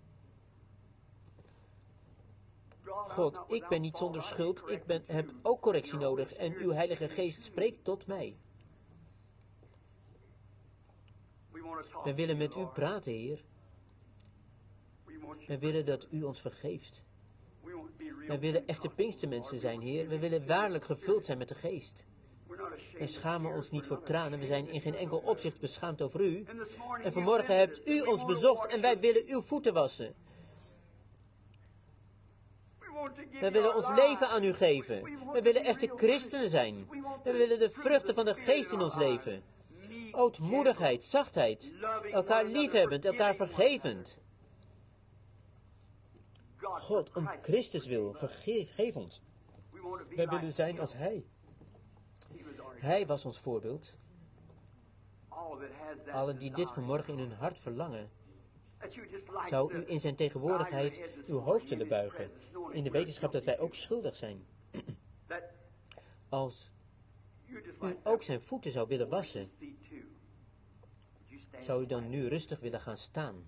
God, ik ben niet zonder schuld, ik ben, heb ook correctie nodig en uw Heilige Geest spreekt tot mij. Wij willen met u praten, Heer. Wij willen dat u ons vergeeft. Wij willen echte Pinkstermensen zijn, Heer. Wij willen waarlijk gevuld zijn met de Geest. Wij schamen ons niet voor tranen. We zijn in geen enkel opzicht beschaamd over u. En vanmorgen hebt u ons bezocht en wij willen uw voeten wassen. Wij willen ons leven aan u geven. Wij willen echte christenen zijn. Wij willen de vruchten van de geest in ons leven. Ootmoedigheid, zachtheid, elkaar liefhebbend, elkaar vergevend. God, om Christus wil, vergeef geef ons. Wij willen zijn als Hij. Hij was ons voorbeeld. Allen die dit vanmorgen in hun hart verlangen, zou u in zijn tegenwoordigheid uw hoofd willen buigen, in de wetenschap dat wij ook schuldig zijn. Als u ook zijn voeten zou willen wassen, zou u dan nu rustig willen gaan staan.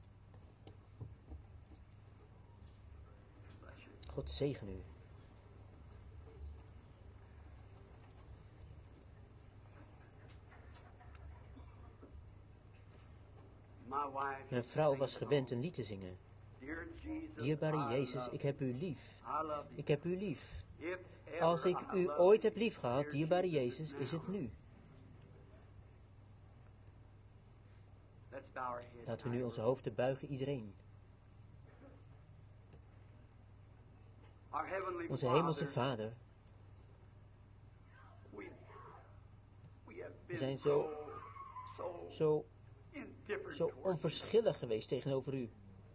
God zegen u. Mijn vrouw was gewend een lied te zingen. Dierbare Jezus, ik heb u lief. Ik heb u lief. Als ik u ooit heb lief gehad, dierbare Jezus, is het nu. Laten we nu onze hoofden buigen, iedereen. Onze hemelse Vader, we zijn zo, zo, zo onverschillig geweest tegenover u.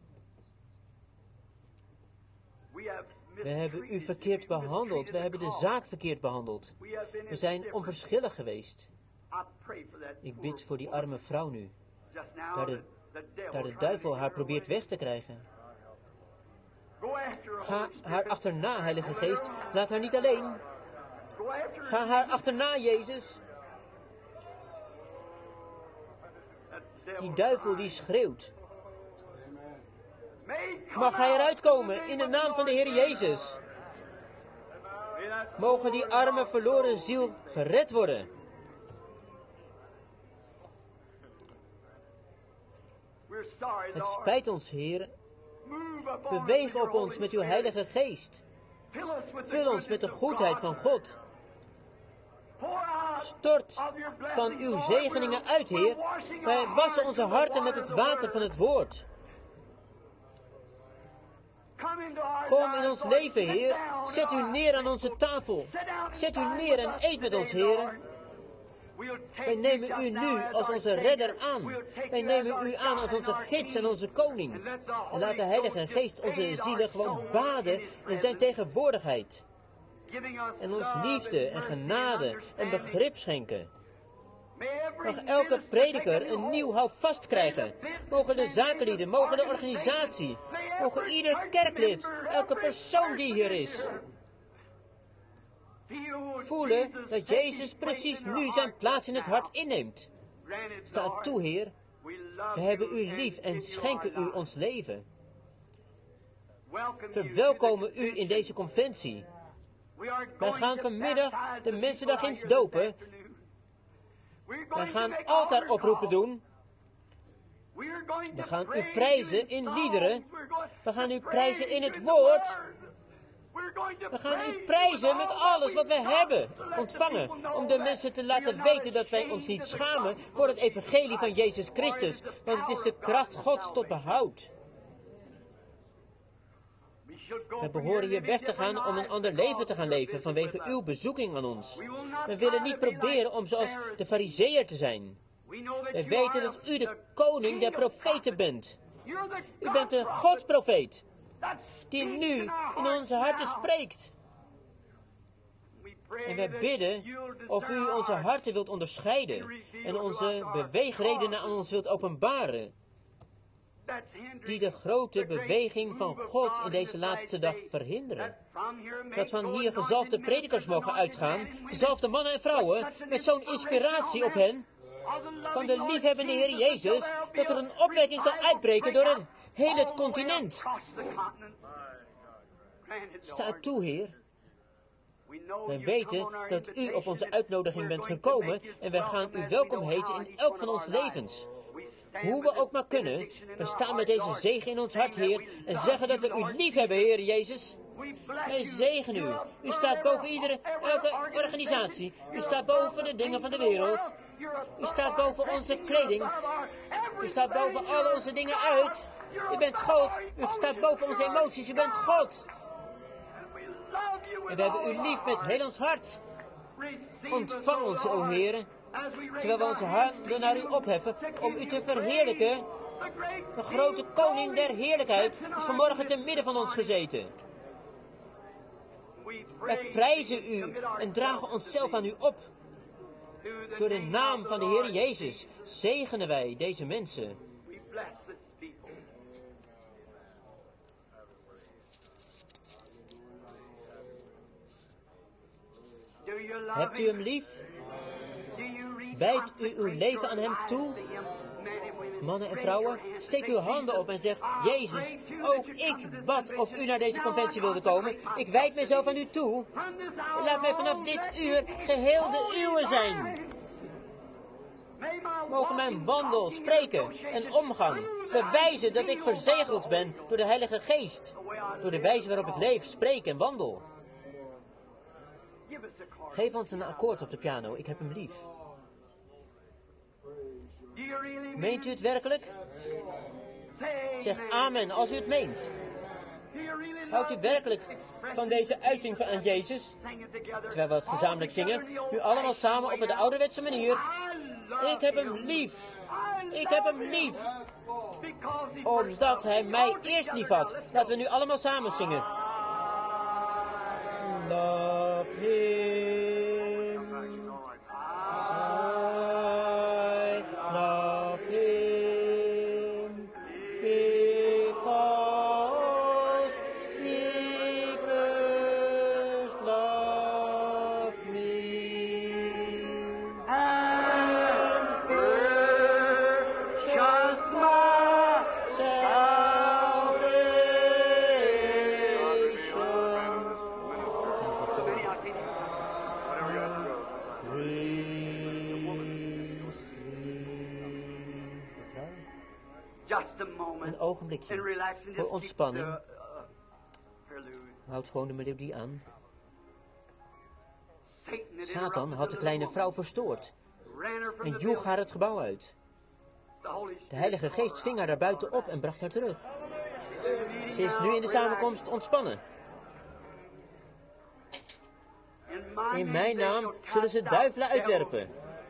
We hebben u verkeerd behandeld. We hebben de zaak verkeerd behandeld. We zijn onverschillig geweest. Ik bid voor die arme vrouw nu. Daar de, daar de duivel haar probeert weg te krijgen. Ga haar achterna, Heilige Geest. Laat haar niet alleen. Ga haar achterna, Jezus. Die duivel die schreeuwt. Mag hij eruit komen in de naam van de Heer Jezus. Mogen die arme verloren ziel gered worden. Het spijt ons, Heer. Beweeg op ons met uw Heilige Geest. Vul ons met de goedheid van God. Stort van uw zegeningen uit, Heer. Wij wassen onze harten met het water van het woord. Kom in ons leven, Heer. Zet u neer aan onze tafel. Zet u neer en eet met ons, Heer. Wij nemen u nu als onze redder aan. Wij nemen u aan als onze gids en onze koning. En laat de Heilige Geest onze zielen gewoon baden in zijn tegenwoordigheid. En ons liefde en genade en begrip schenken. Mag elke prediker een nieuw houvast krijgen. Mogen de zakenlieden, mogen de organisatie, mogen ieder kerklid, elke persoon die hier is, voelen dat Jezus precies nu zijn plaats in het hart inneemt. Sta toe, Heer. We hebben u lief en schenken u ons leven. Verwelkomen u in deze conventie. Wij gaan vanmiddag de mensen daar ginds dopen. Wij gaan altaaroproepen doen. We gaan u prijzen in liederen. We gaan u prijzen in het woord. We gaan u prijzen met alles wat wij hebben ontvangen. Om de mensen te laten weten dat wij ons niet schamen voor het evangelie van Jezus Christus. Want het is de kracht Gods tot behoud. We behoren hier weg te gaan om een ander leven te gaan leven vanwege uw bezoeking aan ons. We willen niet proberen om zoals de Farizeeër te zijn. We weten dat u de koning der profeten bent. U bent de Godprofeet die nu in onze harten spreekt. En wij bidden of u onze harten wilt onderscheiden en onze beweegredenen aan ons wilt openbaren, die de grote beweging van God in deze laatste dag verhinderen. Dat van hier gezalfde predikers mogen uitgaan, gezalfde mannen en vrouwen, met zo'n inspiratie op hen, van de liefhebbende Heer Jezus, dat er een opwekking zal uitbreken door een heel het continent. Sta toe, Heer. Wij weten dat u op onze uitnodiging bent gekomen en wij gaan u welkom heten in elk van onze levens. Hoe we ook maar kunnen, we staan met deze zegen in ons hart, Heer, en zeggen dat we u lief hebben, Heer Jezus. Wij zegen u. U staat boven iedere, elke organisatie. U staat boven de dingen van de wereld. U staat boven onze kleding. U staat boven al onze dingen uit. U bent God. U staat boven onze emoties. U bent God. En we hebben u lief met heel ons hart. Ontvang ons, o Heere, terwijl we onze handen naar u opheffen om u te verheerlijken. De grote koning der heerlijkheid is vanmorgen te midden van ons gezeten. Wij prijzen u en dragen onszelf aan u op. Door de naam van de Heer Jezus zegenen wij deze mensen. Hebt u hem lief? Wijdt u uw leven aan hem toe? Mannen en vrouwen, steek uw handen op en zeg: Jezus, ook ik bad of u naar deze conventie wilde komen. Ik wijd mezelf aan u toe. Laat mij vanaf dit uur geheel de uwe zijn. Mogen mijn wandel, spreken en omgang bewijzen dat ik verzegeld ben door de Heilige Geest. Door de wijze waarop ik leef, spreek en wandel. Geef ons een akkoord op de piano, ik heb hem lief. Meent u het werkelijk? Zeg amen als u het meent. Houdt u werkelijk van deze uiting van aan Jezus? Terwijl we het gezamenlijk zingen, nu allemaal samen op de ouderwetse manier. Ik heb hem lief. Ik heb hem lief. Omdat hij mij eerst lief had. Laten we nu allemaal samen zingen. Love him. I love him. Because he first loved me. And purchased my salvation. Een ogenblikje voor ontspanning. Houd gewoon de melodie aan. Satan had de kleine vrouw verstoord en joeg haar het gebouw uit. De Heilige Geest ving haar daar buiten op en bracht haar terug. Ze is nu in de samenkomst ontspannen. In mijn naam zullen ze duivelen uitwerpen.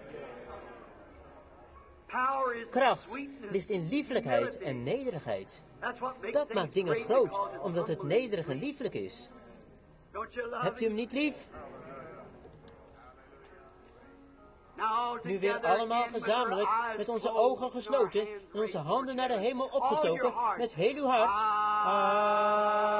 Kracht ligt in liefelijkheid en nederigheid. Dat maakt dingen groot, omdat het nederig en lieflijk is. Hebt u hem niet lief? Nu weer allemaal gezamenlijk, met onze ogen gesloten en onze handen naar de hemel opgestoken, met heel uw hart.